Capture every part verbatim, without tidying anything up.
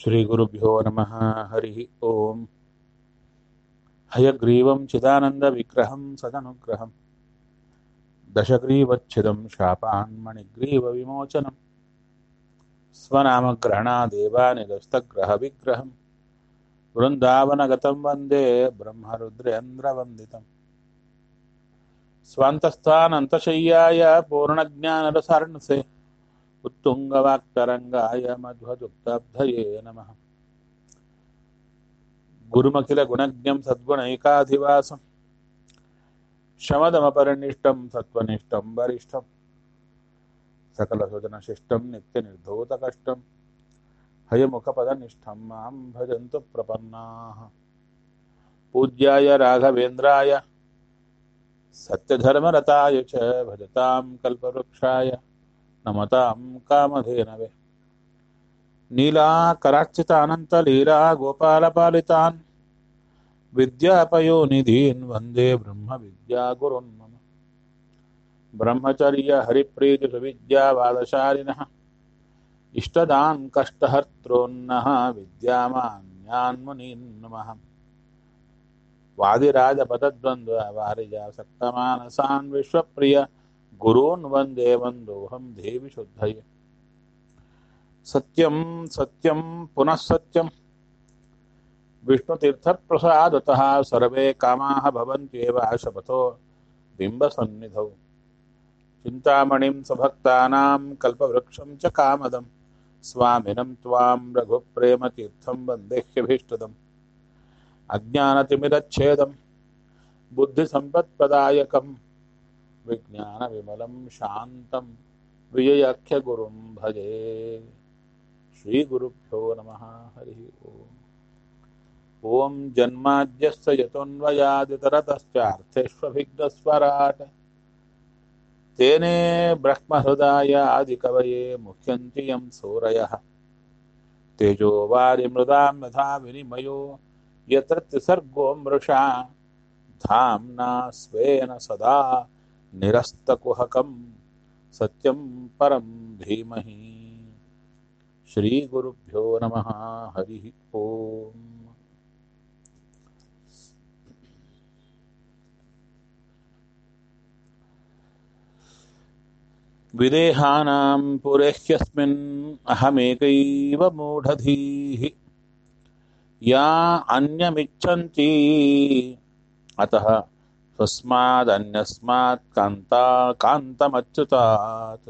ಶ್ರೀಗುರುಭ್ಯೋ ನಮಃ. ಹರಿ ಓಂ. ಹಯಗ್ರೀವಂ ಚಿದಾನಂದವಿಗ್ರಹಂ ಸದನುಗ್ರಹಂ ದಶಗ್ರೀವಚ್ಛಿದಂ ಶಾಪಾನ್ಮಣಿಗ್ರೀವವಿಮೋಚನಂ ಸ್ವನಾಮಗ್ರಹಣಾದೇವಾನಿದಸ್ತಗ್ರಹವಿಗ್ರಹಂ ವೃಂದಾವನಗತಂ ವಂದೇ ಬ್ರಹ್ಮರುದ್ರೇಂದ್ರವಂದಿತಂ ಸ್ವಾಂತಸ್ಥಾನಂತಶಯ್ಯಾಯ ಪೂರ್ಣಜ್ಞಾನರಸಾರ್ಣಸೆ ಉತ್ತುಂಗವಾಕ್ತರಂಗಾಯ ಮಧ್ವದುಕ್ತಾಬ್ಧಯೇ ನಮಃ. ಗುರುಮಖಿಲ ಗುಣಜ್ಞಂ ಸದ್ಗುಣೈಕಾಧಿವಾಸಂ ಶಮದಮಪರಿನಿಷ್ಟಂ ಸತ್ವನಿಷ್ಠಂ ವರಿಷ್ಠಂ ಸಕಲ ಸುಜನಶಿಷ್ಟಂ ನಿತ್ಯ ನಿರ್ಧೂತ ಕಷ್ಟಂ ಹಯಮುಖಪದನಿಷ್ಠಂ ಮಾಂ ಭಜಂತು ಪ್ರಪನ್ನಾಃ. ಪೂಜ್ಯಾಯ ರಾಘವೇಂದ್ರಾಯ ಸತ್ಯಧರ್ಮರತಾಯ ಚ ಭಜತಾಂ ಕಲ್ಪವೃಕ್ಷಾಯ ನಮತಾಂ ಕಾಮಧೇನವೇ. ನೀಲಾಕರಾರ್ಚಿತ ಅನಂತ ಲೀಲಾ ಗೋಪಾಲಪಾಲಿತಾನ್ ವಿದ್ಯಾಪಯೋನಿಧೀನ್ ವಂದೇ ಬ್ರಹ್ಮ ವಿದ್ಯಾ ಗುರುನ್ ಮಮ. ಬ್ರಹ್ಮಚರ್ಯ ಹರಿಪ್ರೀತಿ ಸುವಿದ್ಯಾವಾದಶಾಲಿನಃ ಇಷ್ಟದಾನ್ ಕಷ್ಟಹರ್ತೃನ್ನಃ ವಿದ್ಯಾಮಾನ್ಯಾನ್ ಮುನೀನ್ ನಮಃ. ವಾದಿರಾಜ ಪದದ್ವಂದ್ವ ವಾರಿಜಾಸಕ್ತಮಾನಸಾನ್ ವಿಶ್ವಪ್ರಿಯ ಗುರೂನ್ ವಂದೇ ವಂದೋಹಂ ದೇವಿ ಶುದ್ಧಯೇ. ಸತ್ಯಂ ಸತ್ಯಂ ಪುನಃ ಸತ್ಯಂ ವಿಷ್ಣುತೀರ್ಥಪ್ರಸಾದತಃ ಸರ್ವೇ ಕಾಮಾಃ ಭವಂತ್ಯೇವ ಶಪಥೋ ಬಿಂಬಸನ್ನಿಧೌ. ಚಿಂತಾಮಣಿಂ ಸ್ವಭಕ್ತಾನಾಂ ಕಲ್ಪವೃಕ್ಷಂ ಚ ಕಾಮದಂ ಸ್ವಾಮಿನಂ ತ್ವಾಂ ರಘುಪ್ರೇಮತೀರ್ಥಂ ವಂದೇಹ್ಯಭೀಷ್ಟದಂ. ಅಜ್ಞಾನತಿಮಿರಚ್ಛೇದಂ ಬುದ್ಧಿಸಂಪತ್ಪ್ರದಾಯಕಂ ವಿಜ್ಞಾನವಿಮಲಂ ಶಾಂತಂ ವಿಜಯಾಖ್ಯಗುರುಂ ಭಜೆ. ಶ್ರೀಗುರುಭ್ಯೋ ನಮಃ. ಹರಿ ಓಂ. ಓಂ ಜನ್ಮಾದ್ಯಸ್ಯ ಯತೋನ್ವಯಾದಿತರತಶ್ಚಾರ್ಥೇಷ್ವಭಿಘ್ನಸ್ವರಾಟ್ ತೇನೇ ಬ್ರಹ್ಮಹೃದಾಯ ಆದಿಕವಯೇ ಮುಹ್ಯಂತಿ ಯಂ ಸೂರಯಃ. ತೇಜೋ ವಾರಿಮೃದಾಂ ಯಥಾ ವಿನಿಮಯೋ ಯತ್ರ ತ್ರಿಸರ್ಗೋ ಮೃಷಾ ಧಾಮ್ನಾ ಸ್ವೇನ ಸದಾ ನಿರಸ್ತಕುಹಕಂ ಸತ್ಯಂ ಪರಂ ಧೀಮಹಿ. ಶ್ರೀ ಗುರುಭ್ಯೋ ನಮಃ. ಹರಿ ಓಂ. ವಿದೇಹಾನಾಂ ಪುರೇಹ್ಯಸ್ಮಿನ್ ಅಹಮೇಕೈವ ಮೂಢಧೀಃ ಯಾ ಅನ್ಯಮಿಚ್ಛಂತಿ ಅತಃ ತಸ್ಮಾದನ್ಯಸ್ಮಾತ್ ಕಾಂತಾ ಕಾಂತಮಚ್ಯುತಾತ್.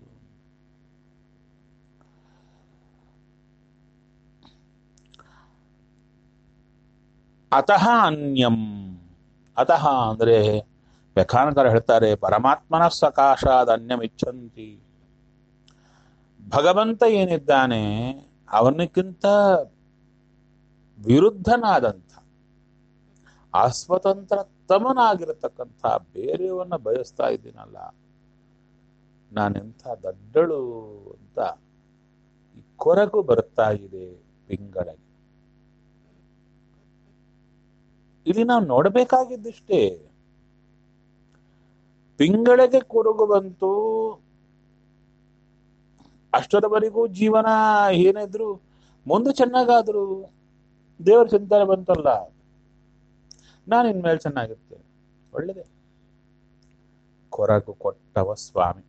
ಅತಃ ಅನ್ಯಂ. ಅತಃ ಅಂದರೆ ವ್ಯಾಖ್ಯಾನಕಾರ ಹೇಳ್ತಾರೆ, ಪರಮಾತ್ಮನ ಸಕಾಶಾದ ಅನ್ಯಮಿಚ್ಛಂತಿ. ಭಗವಂತ ಏನಿದ್ದಾನೆ ಅವನಿಗಿಂತ ವಿರುದ್ಧನಾದಂಥ ಅಸ್ವತಂತ್ರ ತಮನಾಗಿರತಕ್ಕಂಥ ಬೇರೆಯವನ್ನ ಬಯಸ್ತಾ ಇದ್ದೀನಲ್ಲ, ನಾನೆಂಥ ದಡ್ಡಳು ಅಂತ ಈ ಕೊರಗು ಬರ್ತಾ ಇದೆ ಪಿಂಗಳಿಗೆ. ಇಲ್ಲಿ ನಾವು ನೋಡಬೇಕಾಗಿದ್ದಿಷ್ಟೇ, ಪಿಂಗಳಿಗೆ ಕೊರಗು ಬಂತು, ಅಷ್ಟರವರೆಗೂ ಜೀವನ ಏನಿದ್ರು ಮುಂದೆ ಚೆನ್ನಾಗಾದ್ರು ದೇವರ ಚಿಂತನೆ ಬಂತಲ್ಲ, ನಾನು ಇನ್ಮೇಲೆ ಚೆನ್ನಾಗಿರ್ತೇನೆ, ಒಳ್ಳೆದೇ. ಕೊರಗು ಕೊಟ್ಟವ ಸ್ವಾಮಿ.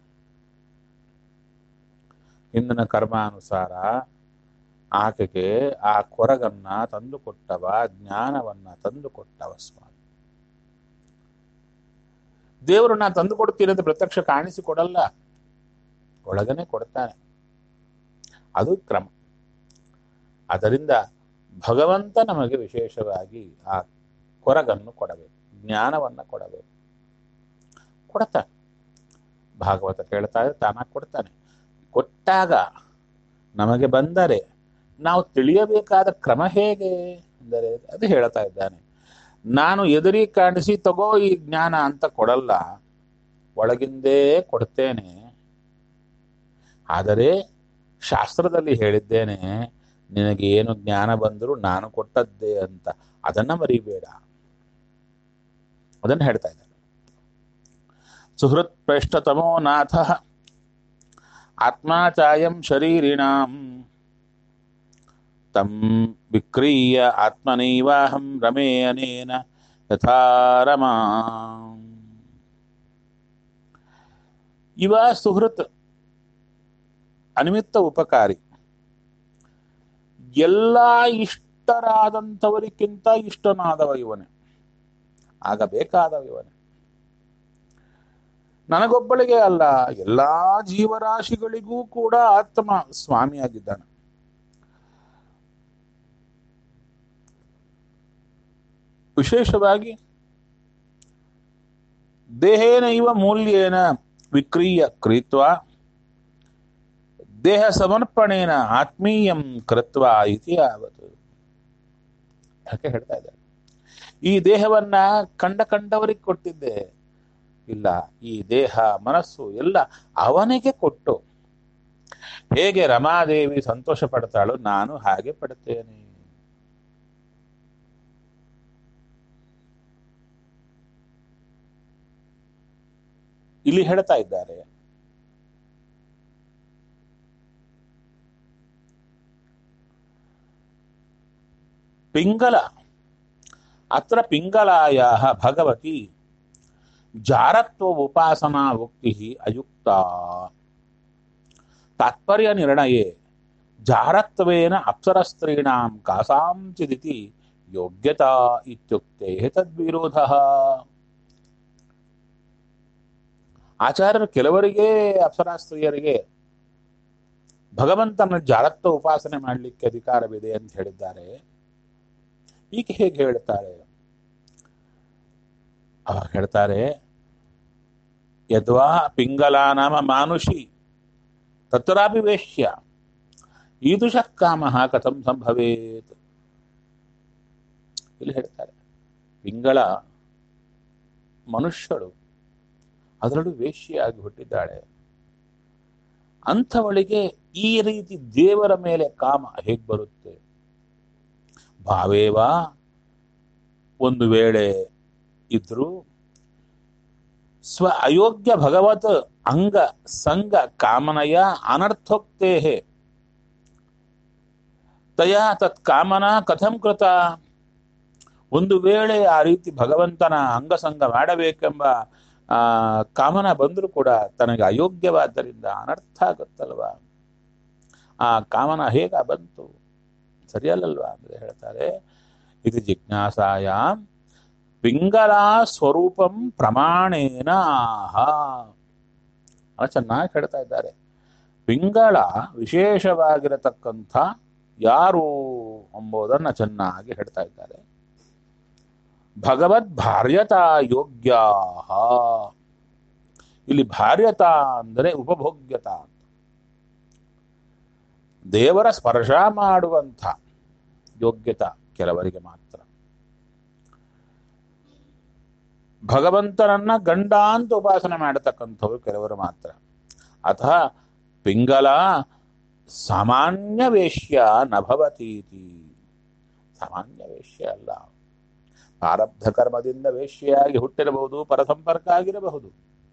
ಹಿಂದಿನ ಕರ್ಮಾನುಸಾರ ಆಕೆಗೆ ಆ ಕೊರಗನ್ನ ತಂದು ಕೊಟ್ಟವ, ಜ್ಞಾನವನ್ನ ತಂದು ಕೊಟ್ಟವ ಸ್ವಾಮಿ. ದೇವರನ್ನ ತಂದು ಕೊಡ್ತೀನಿ ಅಂತ ಪ್ರತ್ಯಕ್ಷ ಕಾಣಿಸಿಕೊಡಲ್ಲ, ಒಳಗನೆ ಕೊಡ್ತಾನೆ. ಅದು ಕ್ರಮ. ಅದರಿಂದ ಭಗವಂತ ನಮಗೆ ವಿಶೇಷವಾಗಿ ಆ ಕೊರಗನ್ನು ಕೊಡಬೇಕು, ಜ್ಞಾನವನ್ನ ಕೊಡಬೇಕು. ಕೊಡ್ತಾನೆ. ಭಾಗವತ ಕೇಳ್ತಾ ಇದ್ರೆ ತಾನಾಗಿ ಕೊಡ್ತಾನೆ. ಕೊಟ್ಟಾಗ ನಮಗೆ ಬಂದರೆ ನಾವು ತಿಳಿಯಬೇಕಾದ ಕ್ರಮ ಹೇಗೆ ಅಂದರೆ ಅದು ಹೇಳ್ತಾ ಇದ್ದಾನೆ. ನಾನು ಎದುರಿ ಕಾಣಿಸಿ ತಗೋ ಈ ಜ್ಞಾನ ಅಂತ ಕೊಡಲ್ಲ, ಒಳಗಿಂದೇ ಕೊಡ್ತೇನೆ. ಆದರೆ ಶಾಸ್ತ್ರದಲ್ಲಿ ಹೇಳಿದ್ದೇನೆ, ನಿನಗೆ ಏನು ಜ್ಞಾನ ಬಂದರೂ ನಾನು ಕೊಟ್ಟದ್ದೇ ಅಂತ, ಅದನ್ನ ಮರಿಬೇಡ. ಅದನ್ನು ಹೇಳ್ತಾ ಇದ್ದಾರೆ. ಸುಹೃತ್ ಪ್ರೇಷ್ಠತಮೋ ನಾಥ ಆತ್ಮಾಚಾಯಂ ಶರೀರಿಣಾಂ ತಂ ವಿಕ್ರೀಯ ಆತ್ಮನೈವಾಹಂ ರಮೇ ಅನೇನ ಯಥಾ ರಮಾ. ಇವ ಸುಹೃತ್ ಅನಿಮಿತ್ತ ಉಪಕಾರಿ, ಎಲ್ಲ ಇಷ್ಟರಾದಂಥವರಿಗಿಂತ ಇಷ್ಟನಾದವ ಇವನೇ, ಆಗಬೇಕಾದವ ಇವನೇ. ನನಗೊಬ್ಬಳಿಗೆ ಅಲ್ಲ, ಎಲ್ಲಾ ಜೀವರಾಶಿಗಳಿಗೂ ಕೂಡ ಆತ್ಮ ಸ್ವಾಮಿಯಾಗಿದ್ದಾನೆ. ವಿಶೇಷವಾಗಿ ದೇಹೇನ ಇವ ಮೂಲ್ಯೇನ ವಿಕ್ರೀಯ ಕ್ರೀತ್ವ ದೇಹ ಸಮರ್ಪಣೇನ ಆತ್ಮೀಯಂ ಕೃತ್ವ ಇತಿ ಯಾವತ್ತು. ಯಾಕೆ ಹೇಳ್ತಾ ಇದ್ದಾರೆ, ಈ ದೇಹವನ್ನ ಕಂಡ ಕಂಡವರಿಗೆ ಕೊಟ್ಟಿದ್ದೆ ಇಲ್ಲ, ಈ ದೇಹ ಮನಸ್ಸು ಎಲ್ಲ ಅವನಿಗೆ ಕೊಟ್ಟು ಹೇಗೆ ರಮಾದೇವಿ ಸಂತೋಷ ಪಡ್ತಾಳೋ ನಾನು ಹಾಗೆ ಪಡ್ತೇನೆ. ಇಲ್ಲಿ ಹೇಳ್ತಾ ಇದ್ದಾರೆ, ಪಿಂಗಲ ಅತ್ರ ಪಿಂಗಲಾಯಾಹ ಭಗವತಿ ಜಾರತ್ವ ಉಪಾಸನಾ ಉಕ್ತಿ ಅಯುಕ್ತ. ತಾತ್ಪರ್ಯ ನಿರ್ಣಯೇ ಜಾರತ್ವೇನ ಅಪ್ಸರಸ್ತ್ರೀಣಾಂ ಕಾಸಾಂಚಿದಿತಿ ಯೋಗ್ಯತಾ ಇತ್ಯುಕ್ತೆ ತದ್ವಿರೋಧಃ. ಆಚಾರ್ಯರು ಕೆಲವರಿಗೆ ಅಪ್ಸರಾ ಸ್ತ್ರೀಯರಿಗೆ ಭಗವಂತನ ಜಾರತ್ವ ಉಪಾಸನೆ ಮಾಡಲಿಕ್ಕೆ ಅಧಿಕಾರವಿದೆ ಅಂತ ಹೇಳಿದ್ದಾರೆ. ಈಗ ಹೇಗೆ ಹೇಳ್ತಾರೆ? ಅವಾಗ ಹೇಳ್ತಾರೆ, ಯದ್ವಾ ಪಿಂಗಲಾ ನಾಮ ಮಾನುಷಿ ತತ್ರಾಪಿ ವೇಶ್ಯ ಈದುಷಃ ಕಾಮಃ ಕಥಂ ಸಂಭವೇತ್. ಇಲ್ಲಿ ಹೇಳ್ತಾರೆ, ಪಿಂಗಳ ಮನುಷ್ಯಳು, ಅದರಲ್ಲೂ ವೇಶ್ಯೆಯಾಗಿ ಹುಟ್ಟಿದ್ದಾಳೆ. ಅಂಥವಳಿಗೆ ಈ ರೀತಿ ದೇವರ ಮೇಲೆ ಕಾಮ ಹೇಗೆ ಬರುತ್ತೆ? ಭಾವೇವ, ಒಂದು ವೇಳೆ ಇದ್ರು ಸ್ವ ಅಯೋಗ್ಯ ಭಗವತ್ ಅಂಗ ಸಂಗ ಕಾಮನಯ ಅನರ್ಥೋಕ್ತೇ ತಯಾ ತತ್ ಕಾಮನ ಕಥಂ ಕೃತ. ಒಂದು ವೇಳೆ ಆ ರೀತಿ ಭಗವಂತನ ಅಂಗಸಂಗ ಮಾಡಬೇಕೆಂಬ ಆ ಕಾಮನ ಬಂದರೂ ಕೂಡ ತನಗೆ ಅಯೋಗ್ಯವಾದ್ದರಿಂದ ಅನರ್ಥ ಆಗುತ್ತಲ್ವಾ, ಆ ಕಾಮನ ಹೇಗ ಬಂತು? ಸರಿಯಲ್ಲಲ್ವಾ ಅಂದ್ರೆ ಹೇಳ್ತಾರೆ, ಇದು ಜಿಜ್ಞಾಸಾಯಾಮ್ ಪಿಂಗಲಾ ಸ್ವರೂಪಂ ಪ್ರಮಾಣೇನ ಆಹ. ಚೆನ್ನಾಗಿ ಹೇಳ್ತಾ ಇದ್ದಾರೆ. ಪಿಂಗಳ ವಿಶೇಷವಾಗಿರತಕ್ಕಂಥ ಯಾರು ಎಂಬುದನ್ನು ಚೆನ್ನಾಗಿ ಹೇಳ್ತಾ ಇದ್ದಾರೆ. ಭಗವದ್ ಭಾರ್ಯತಾ ಯೋಗ್ಯ. ಇಲ್ಲಿ ಭಾರ್ಯತಾ ಅಂದರೆ ಉಪಭೋಗ್ಯತಾ, ದೇವರ ಸ್ಪರ್ಶ ಮಾಡುವಂಥ ಯೋಗ್ಯತಾ ಕೆಲವರಿಗೆ ಮಾತ್ರ. ಭಗವಂತನನ್ನ ಗಂಡ ಅಂತ ಉಪಾಸನೆ ಮಾಡತಕ್ಕಂಥವ್ರು ಕೆಲವರು ಮಾತ್ರ. ಅಥ ಪಿಂಗಲ ಸಾಮಾನ್ಯ ವೇಶ್ಯ ನಭವತೀತಿ. ಸಾಮಾನ್ಯ ವೇಶ್ಯ ಅಲ್ಲ, ಪ್ರಾರಬ್ಧ ಕರ್ಮದಿಂದ ವೇಶ್ಯೆಯಾಗಿ ಹುಟ್ಟಿರಬಹುದು, ಪರಸಂಪರ್ಕ ಆಗಿರಬಹುದು.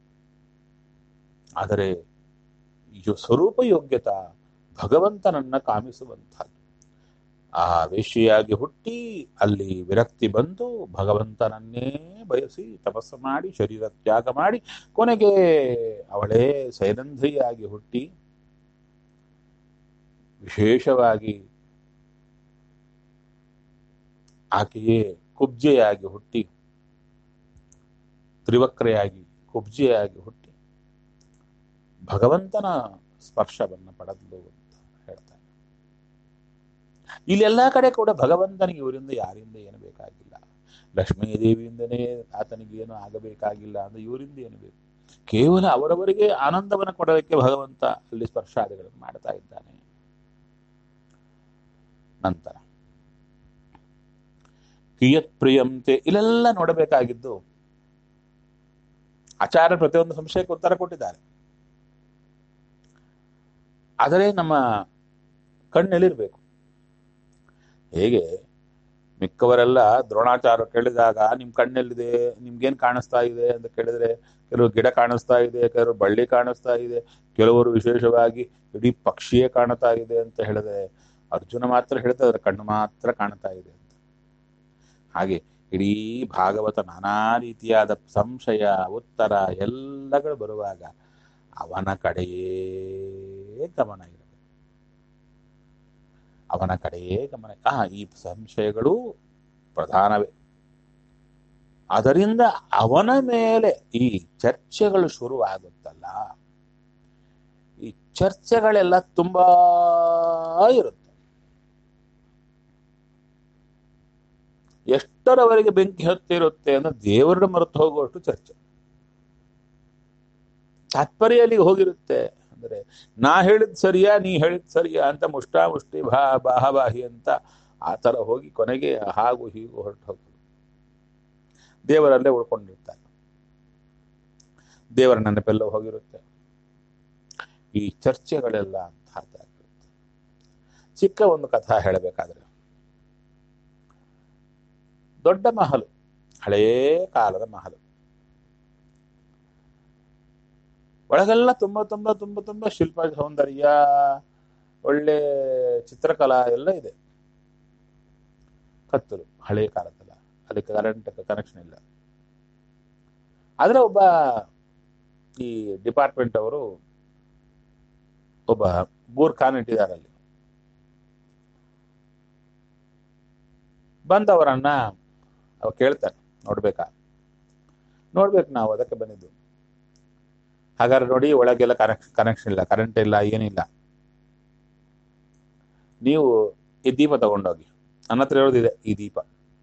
ಆದರೆ ಸ್ವರೂಪ ಯೋಗ್ಯತಾ ಭಗವಂತನನ್ನ ಕಾಮಿಸುವಂಥದ್ದು. ಆ ವೇಶ್ಯೆಯಾಗಿ ಹುಟ್ಟಿ ಅಲ್ಲಿ ವಿರಕ್ತಿ ಬಂದು ಭಗವಂತನನ್ನೇ ಬಯಸಿ ತಪಸ್ಸು ಮಾಡಿ ಶರೀರ ತ್ಯಾಗ ಮಾಡಿ ಕೊನೆಗೆ ಅವಳೇ ಸೈರಂಧ್ರಿಯಾಗಿ ಹುಟ್ಟಿ ವಿಶೇಷವಾಗಿ ಆಕೆಯೇ ಕುಬ್ಜೆಯಾಗಿ ಹುಟ್ಟಿ ತ್ರಿವಕ್ರೆಯಾಗಿ ಕುಬ್ಜೆಯಾಗಿ ಹುಟ್ಟಿ ಭಗವಂತನ ಸ್ಪರ್ಶವನ್ನು ಪಡೆದಲು ಅಂತ ಹೇಳ್ತಾರೆ. ಇಲ್ಲೆಲ್ಲ ಕಡೆ ಕೂಡ ಭಗವಂತನಿಗೆ ಇವರಿಂದ ಯಾರಿಂದ ಏನು ಬೇಕಾಗಿಲ್ಲ. ಲಕ್ಷ್ಮೀದೇವಿಯಿಂದನೇ ಆತನಿಗೆ ಏನು ಆಗಬೇಕಾಗಿಲ್ಲ ಅಂದ್ರೆ ಇವರಿಂದ ಏನು ಬೇಕು? ಕೇವಲ ಅವರವರಿಗೆ ಆನಂದವನ್ನು ಕೊಡೋದಕ್ಕೆ ಭಗವಂತ ಅಲ್ಲಿ ಸ್ಪರ್ಶಾದಿಗಳನ್ನು ಮಾಡ್ತಾ ಇದ್ದಾನೆ. ನಂತರ ಕಿಯತ್ ಪ್ರಿಯಂತೆ ಇಲ್ಲೆಲ್ಲ ನೋಡಬೇಕಾಗಿದ್ದು ಆಚಾರ್ಯ ಪ್ರತಿಯೊಂದು ಸಂಶಯಕ್ಕೆ ಉತ್ತರ ಕೊಟ್ಟಿದ್ದಾರೆ. ಆದರೆ ನಮ್ಮ ಕಣ್ಣೆಲ್ಲಿರ್ಬೇಕು. ಹೇಗೆ ಮಿಕ್ಕವರೆಲ್ಲ ದ್ರೋಣಾಚಾರ್ಯ ಕೇಳಿದಾಗ ನಿಮ್ ಕಣ್ಣೆಲ್ಲಿದೆ, ನಿಮ್ಗೇನ್ ಕಾಣಿಸ್ತಾ ಇದೆ ಅಂತ ಕೇಳಿದ್ರೆ ಕೆಲವರು ಗಿಡ ಕಾಣಿಸ್ತಾ ಇದೆ, ಕೆಲವರು ಬಳ್ಳಿ ಕಾಣಿಸ್ತಾ ಇದೆ, ಕೆಲವರು ವಿಶೇಷವಾಗಿ ಇಡೀ ಪಕ್ಷಿಯೇ ಕಾಣ್ತಾ ಇದೆ ಅಂತ ಹೇಳಿದ್ರೆ ಅರ್ಜುನ ಮಾತ್ರ ಹೇಳ್ತಾ ಇದ್ರೆ ಕಣ್ಣು ಮಾತ್ರ ಕಾಣ್ತಾ ಇದೆ ಅಂತ. ಹಾಗೆ ಇಡೀ ಭಾಗವತ ನಾನಾ ರೀತಿಯಾದ ಸಂಶಯ ಉತ್ತರ ಎಲ್ಲಗಳು ಬರುವಾಗ ಅವನ ಕಡೆಯೇ ಗಮನ ಇರಬೇಕು. ಅವನ ಕಡೆಯೇ ಗಮನ. ಆ ಈ ಸಂಶಯಗಳು ಪ್ರಧಾನವೇ. ಅದರಿಂದ ಅವನ ಮೇಲೆ ಈ ಚರ್ಚೆಗಳು ಶುರುವಾಗುತ್ತಲ್ಲ, ಈ ಚರ್ಚೆಗಳೆಲ್ಲ ತುಂಬಾ ಇರುತ್ತೆ. ಎಷ್ಟರವರೆಗೆ ಬೆಂಕಿ ಹತ್ತಿರುತ್ತೆ ಅಂದ್ರೆ ದೇವರನ್ನ ಮರೆತು ಹೋಗುವಷ್ಟು ಚರ್ಚೆ. ತಾತ್ಪರ್ಯ ಅಲ್ಲಿಗೆ ಹೋಗಿರುತ್ತೆ. ಅಂದ್ರೆ ನಾ ಹೇಳಿದ್ ಸರಿಯಾ ನೀ ಹೇಳಿದ್ ಸರಿಯಾ ಅಂತ ಮುಷ್ಟಾ ಮುಷ್ಟಿ ಬಾ ಬಾಹಬಾಹಿ ಅಂತ ಆ ತರ ಹೋಗಿ ಕೊನೆಗೆ ಹಾಗೂ ಹೀಗೂ ಹೊರಟು ಹೋಗ್ತದೆ. ದೇವರಲ್ಲೇ ಉಳ್ಕೊಂಡಿರ್ತಾರೆ. ದೇವರ ನೆನಪೆಲ್ಲ ಹೋಗಿರುತ್ತೆ. ಈ ಚರ್ಚೆಗಳೆಲ್ಲ ಅಂತಹದ್ದಾಗಿರುತ್ತೆ. ಚಿಕ್ಕ ಒಂದು ಕಥಾ ಹೇಳಬೇಕಾದ್ರೆ, ದೊಡ್ಡ ಮಹಲು, ಹಳೇ ಕಾಲದ ಮಹಲು, ಒಳಗೆಲ್ಲ ತುಂಬಾ ತುಂಬಾ ತುಂಬಾ ತುಂಬಾ ಶಿಲ್ಪ ಸೌಂದರ್ಯ, ಒಳ್ಳೆ ಚಿತ್ರಕಲಾ ಎಲ್ಲ ಇದೆ. ಕತ್ತಲು, ಹಳೆ ಕಾಲದಲ್ಲ, ಅದಕ್ಕೆ ಕರೆಂಟ್ ಕನೆಕ್ಷನ್ ಇಲ್ಲ. ಆದ್ರೆ ಒಬ್ಬ ಈ ಡಿಪಾರ್ಟ್ಮೆಂಟ್ ಅವರು ಒಬ್ಬ ಬೂರ್ಖಾನ್ ಇಟ್ಟಿದ್ದಾರೆ ಅಲ್ಲಿ. ಬಂದವರನ್ನ ಅವ ಕೇಳ್ತಾರೆ, ನೋಡ್ಬೇಕಾ? ನೋಡ್ಬೇಕು, ನಾವು ಅದಕ್ಕೆ ಬಂದಿದ್ದು. ಹಾಗಾದ್ರೆ ನೋಡಿ, ಒಳಗೆಲ್ಲ ಕನೆಕ್ಷನ್ ಕನೆಕ್ಷನ್ ಇಲ್ಲ, ಕರೆಂಟ್ ಇಲ್ಲ, ಏನಿಲ್ಲ. ನೀವು ಈ ದೀಪ ತಗೊಂಡೋಗಿ, ನನ್ನ ಹತ್ರ ಹೇಳೋದಿದೆ, ಈ ದೀಪ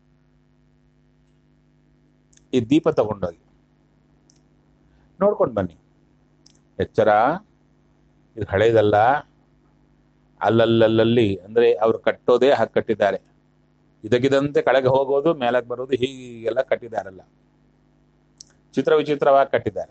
ಈ ದೀಪ ತಗೊಂಡೋಗಿ ನೋಡ್ಕೊಂಡು ಬನ್ನಿ. ಎಚ್ಚರ, ಇದು ಹಳೇದಲ್ಲ, ಅಲ್ಲಲ್ಲಲ್ಲಿ ಅಂದ್ರೆ ಅವ್ರು ಕಟ್ಟೋದೇ ಹಾಗೆ ಕಟ್ಟಿದ್ದಾರೆ. ಇದಕ್ಕಿದಂತೆ ಕೆಳಗೆ ಹೋಗೋದು ಮೇಲಕ್ಕೆ ಬರೋದು ಹೀಗೆಲ್ಲ ಕಟ್ಟಿದಾರಲ್ಲ, ಚಿತ್ರ ವಿಚಿತ್ರವಾಗಿ ಕಟ್ಟಿದ್ದಾರೆ.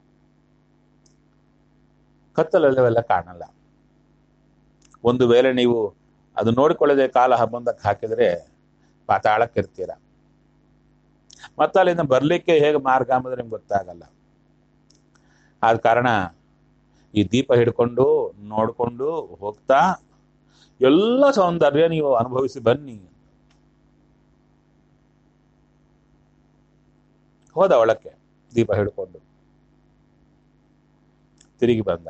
ಕತ್ತಲಲ್ಲವೆಲ್ಲ ಕಾಣಲ್ಲ. ಒಂದು ವೇಳೆ ನೀವು ಅದು ನೋಡಿಕೊಳ್ಳದೆ ಕಾಲ ಮುಂದಕ್ಕೆ ಹಾಕಿದ್ರೆ ಪಾತಾಳಕ್ಕೆ ಇರ್ತೀರ. ಮತ್ತೆ ಅಲ್ಲಿಂದ ಬರ್ಲಿಕ್ಕೆ ಹೇಗೆ ಮಾರ್ಗ ಅಂಬುದು ನಿಮ್ಗೆ ಗೊತ್ತಾಗಲ್ಲ. ಆದ ಕಾರಣ ಈ ದೀಪ ಹಿಡ್ಕೊಂಡು ನೋಡ್ಕೊಂಡು ಹೋಗ್ತಾ ಎಲ್ಲ ಸೌಂದರ್ಯ ನೀವು ಅನುಭವಿಸಿ ಬನ್ನಿ. ಹೋದ ಒಳಕ್ಕೆ ದೀಪ ಹಿಡ್ಕೊಂಡು, ತಿರುಗಿ ಬಂದ.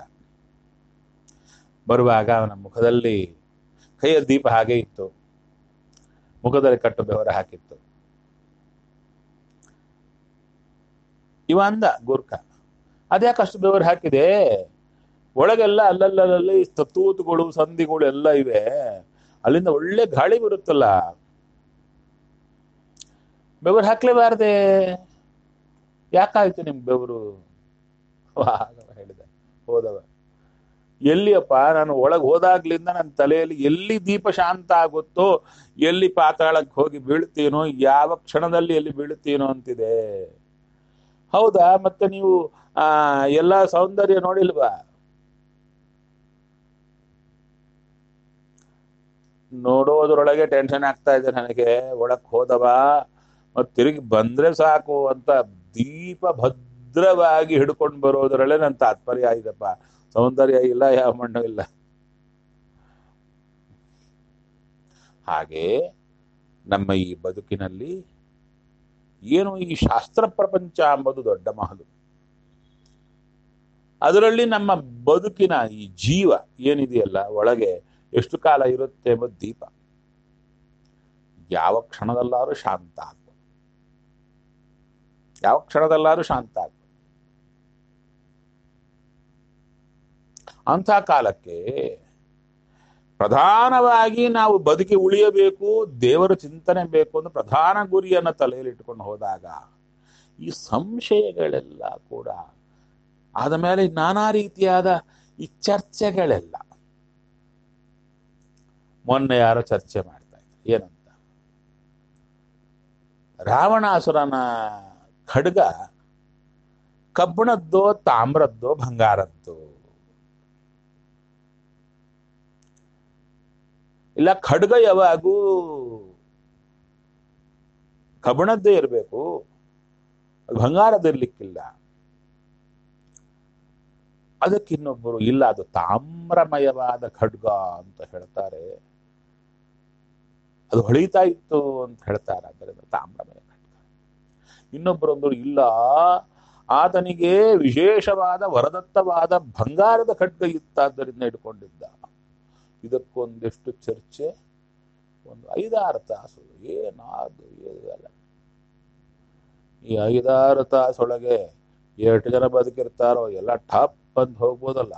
ಬರುವಾಗ ಅವನ ಮುಖದಲ್ಲಿ ಕೈಯ ದೀಪ ಹಾಗೆ ಇತ್ತು, ಮುಖದಲ್ಲಿ ಕಟ್ಟು ಬೆವರ ಹಾಕಿತ್ತು. ಇವ ಅಂದ ಗೂರ್ಖ, ಅದ್ಯಾಕಷ್ಟು ಬೆವರು ಹಾಕಿದೆ? ಒಳಗೆಲ್ಲ ಅಲ್ಲಲ್ಲಲ್ಲಿ ತೂತುಗಳು ಸಂಧಿಗಳು ಎಲ್ಲ ಇವೆ, ಅಲ್ಲಿಂದ ಒಳ್ಳೆ ಗಾಳಿ ಬರುತ್ತಲ್ಲ, ಬೆವರು ಹಾಕ್ಲೇಬಾರ್ದೆ? ಯಾಕಾಯ್ತು ನಿಮ್ ಬೆವರು? ಹೇಳಿದ ಹೋದವ, ಎಲ್ಲಿಯಪ್ಪ, ನಾನು ಒಳಗೆ ಹೋದಾಗ್ಲಿಂದ ನನ್ನ ತಲೆಯಲ್ಲಿ ಎಲ್ಲಿ ದೀಪ ಶಾಂತ ಆಗುತ್ತೋ, ಎಲ್ಲಿ ಪಾತಾಳಕ್ಕೆ ಹೋಗಿ ಬೀಳ್ತೀನೋ, ಯಾವ ಕ್ಷಣದಲ್ಲಿ ಎಲ್ಲಿ ಬೀಳ್ತೀನೋ ಅಂತಿದೆ. ಹೌದಾ, ಮತ್ತೆ ನೀವು ಆ ಎಲ್ಲ ಸೌಂದರ್ಯ ನೋಡಿಲ್ವಾ? ನೋಡೋದ್ರೊಳಗೆ ಟೆನ್ಷನ್ ಆಗ್ತಾ ಇದೆ ನನಗೆ. ಒಳಕ್ ಹೋದವ ಮತ್ ತಿರುಗಿ ಬಂದ್ರೆ ಸಾಕು ಅಂತ ದೀಪ ಭದ್ರವಾಗಿ ಹಿಡ್ಕೊಂಡು ಬರೋದ್ರಲ್ಲೇ ನನ್ನ ತಾತ್ಪರ್ಯ ಆಯ್ತಪ್ಪ. ಸೌಂದರ್ಯ ಇಲ್ಲ, ಯಾವ ಮಣ್ಣು ಇಲ್ಲ. ಹಾಗೆ ನಮ್ಮ ಈ ಬದುಕಿನಲ್ಲಿ ಏನು ಈ ಶಾಸ್ತ್ರ ಪ್ರಪಂಚ ಎಂಬುದು ದೊಡ್ಡ ಮಹಲು. ಅದರಲ್ಲಿ ನಮ್ಮ ಬದುಕಿನ ಈ ಜೀವ ಏನಿದೆಯಲ್ಲ ಒಳಗೆ ಎಷ್ಟು ಕಾಲ ಇರುತ್ತೆ ಎಂಬುದು ದೀಪ. ಯಾವ ಕ್ಷಣದಲ್ಲಾದ್ರೂ ಶಾಂತ ಆಗ್ಬೋದು, ಯಾವ ಕ್ಷಣದಲ್ಲಾದ್ರೂ ಶಾಂತ ಆಗ್ಬೋದು. ಅಂಥ ಕಾಲಕ್ಕೆ ಪ್ರಧಾನವಾಗಿ ನಾವು ಬದುಕಿ ಉಳಿಯಬೇಕು, ದೇವರ ಚಿಂತನೆ ಬೇಕು ಅಂತ ಪ್ರಧಾನ ಗುರಿಯನ್ನು ತಲೆಯಲ್ಲಿ ಇಟ್ಕೊಂಡು ಹೋದಾಗ ಈ ಸಂಶಯಗಳೆಲ್ಲ ಕೂಡ ಆದ ಮೇಲೆ ನಾನಾ ರೀತಿಯಾದ ಈ ಚರ್ಚೆಗಳೆಲ್ಲ. ಮೊನ್ನೆ ಯಾರೋ ಚರ್ಚೆ ಮಾಡ್ತಾ ಇದ್ರು, ಏನಂತ, ರಾವಣಾಸುರನ ಖಡ್ಗ ಕಬ್ಬಿಣದ್ದೋ ತಾಮ್ರದ್ದೋ ಬಂಗಾರದ್ದೋ? ಇಲ್ಲ, ಖಡ್ಗ ಯಾವಾಗೂ ಕಬ್ಬಿಣದ್ದೇ ಇರಬೇಕು, ಬಂಗಾರದಿರ್ಲಿಕ್ಕಿಲ್ಲ. ಅದಕ್ಕಿನ್ನೊಬ್ಬರು ಇಲ್ಲ, ಅದು ತಾಮ್ರಮಯವಾದ ಖಡ್ಗ ಅಂತ ಹೇಳ್ತಾರೆ. ಅದು ಹೊಳಿತಾ ಇತ್ತು ಅಂತ ಹೇಳ್ತಾರೆ. ಆದ್ದರಿಂದ ತಾಮ್ರಮಯ ಖಡ್ಗ. ಇನ್ನೊಬ್ಬರೊಂದು ಇಲ್ಲ, ಆತನಿಗೆ ವಿಶೇಷವಾದ ವರದತ್ತವಾದ ಬಂಗಾರದ ಖಡ್ಗ ಇತ್ತಾದ್ದರಿಂದ ಇಟ್ಕೊಂಡಿದ್ದ. ಇದಕ್ಕೊಂದಿಷ್ಟು ಚರ್ಚೆ, ಒಂದು ಐದಾರು ತಾಸು ಏನಾದ್ರು ಏನಿಲ್ಲ. ಈ ಐದಾರು ತಾಸೊಳಗೆ ಎಷ್ಟು ಜನ ಬದುಕಿರ್ತಾರೋ ಎಲ್ಲ ಠಪ್ ಬಂದು ಹೋಗ್ಬೋದಲ್ಲ.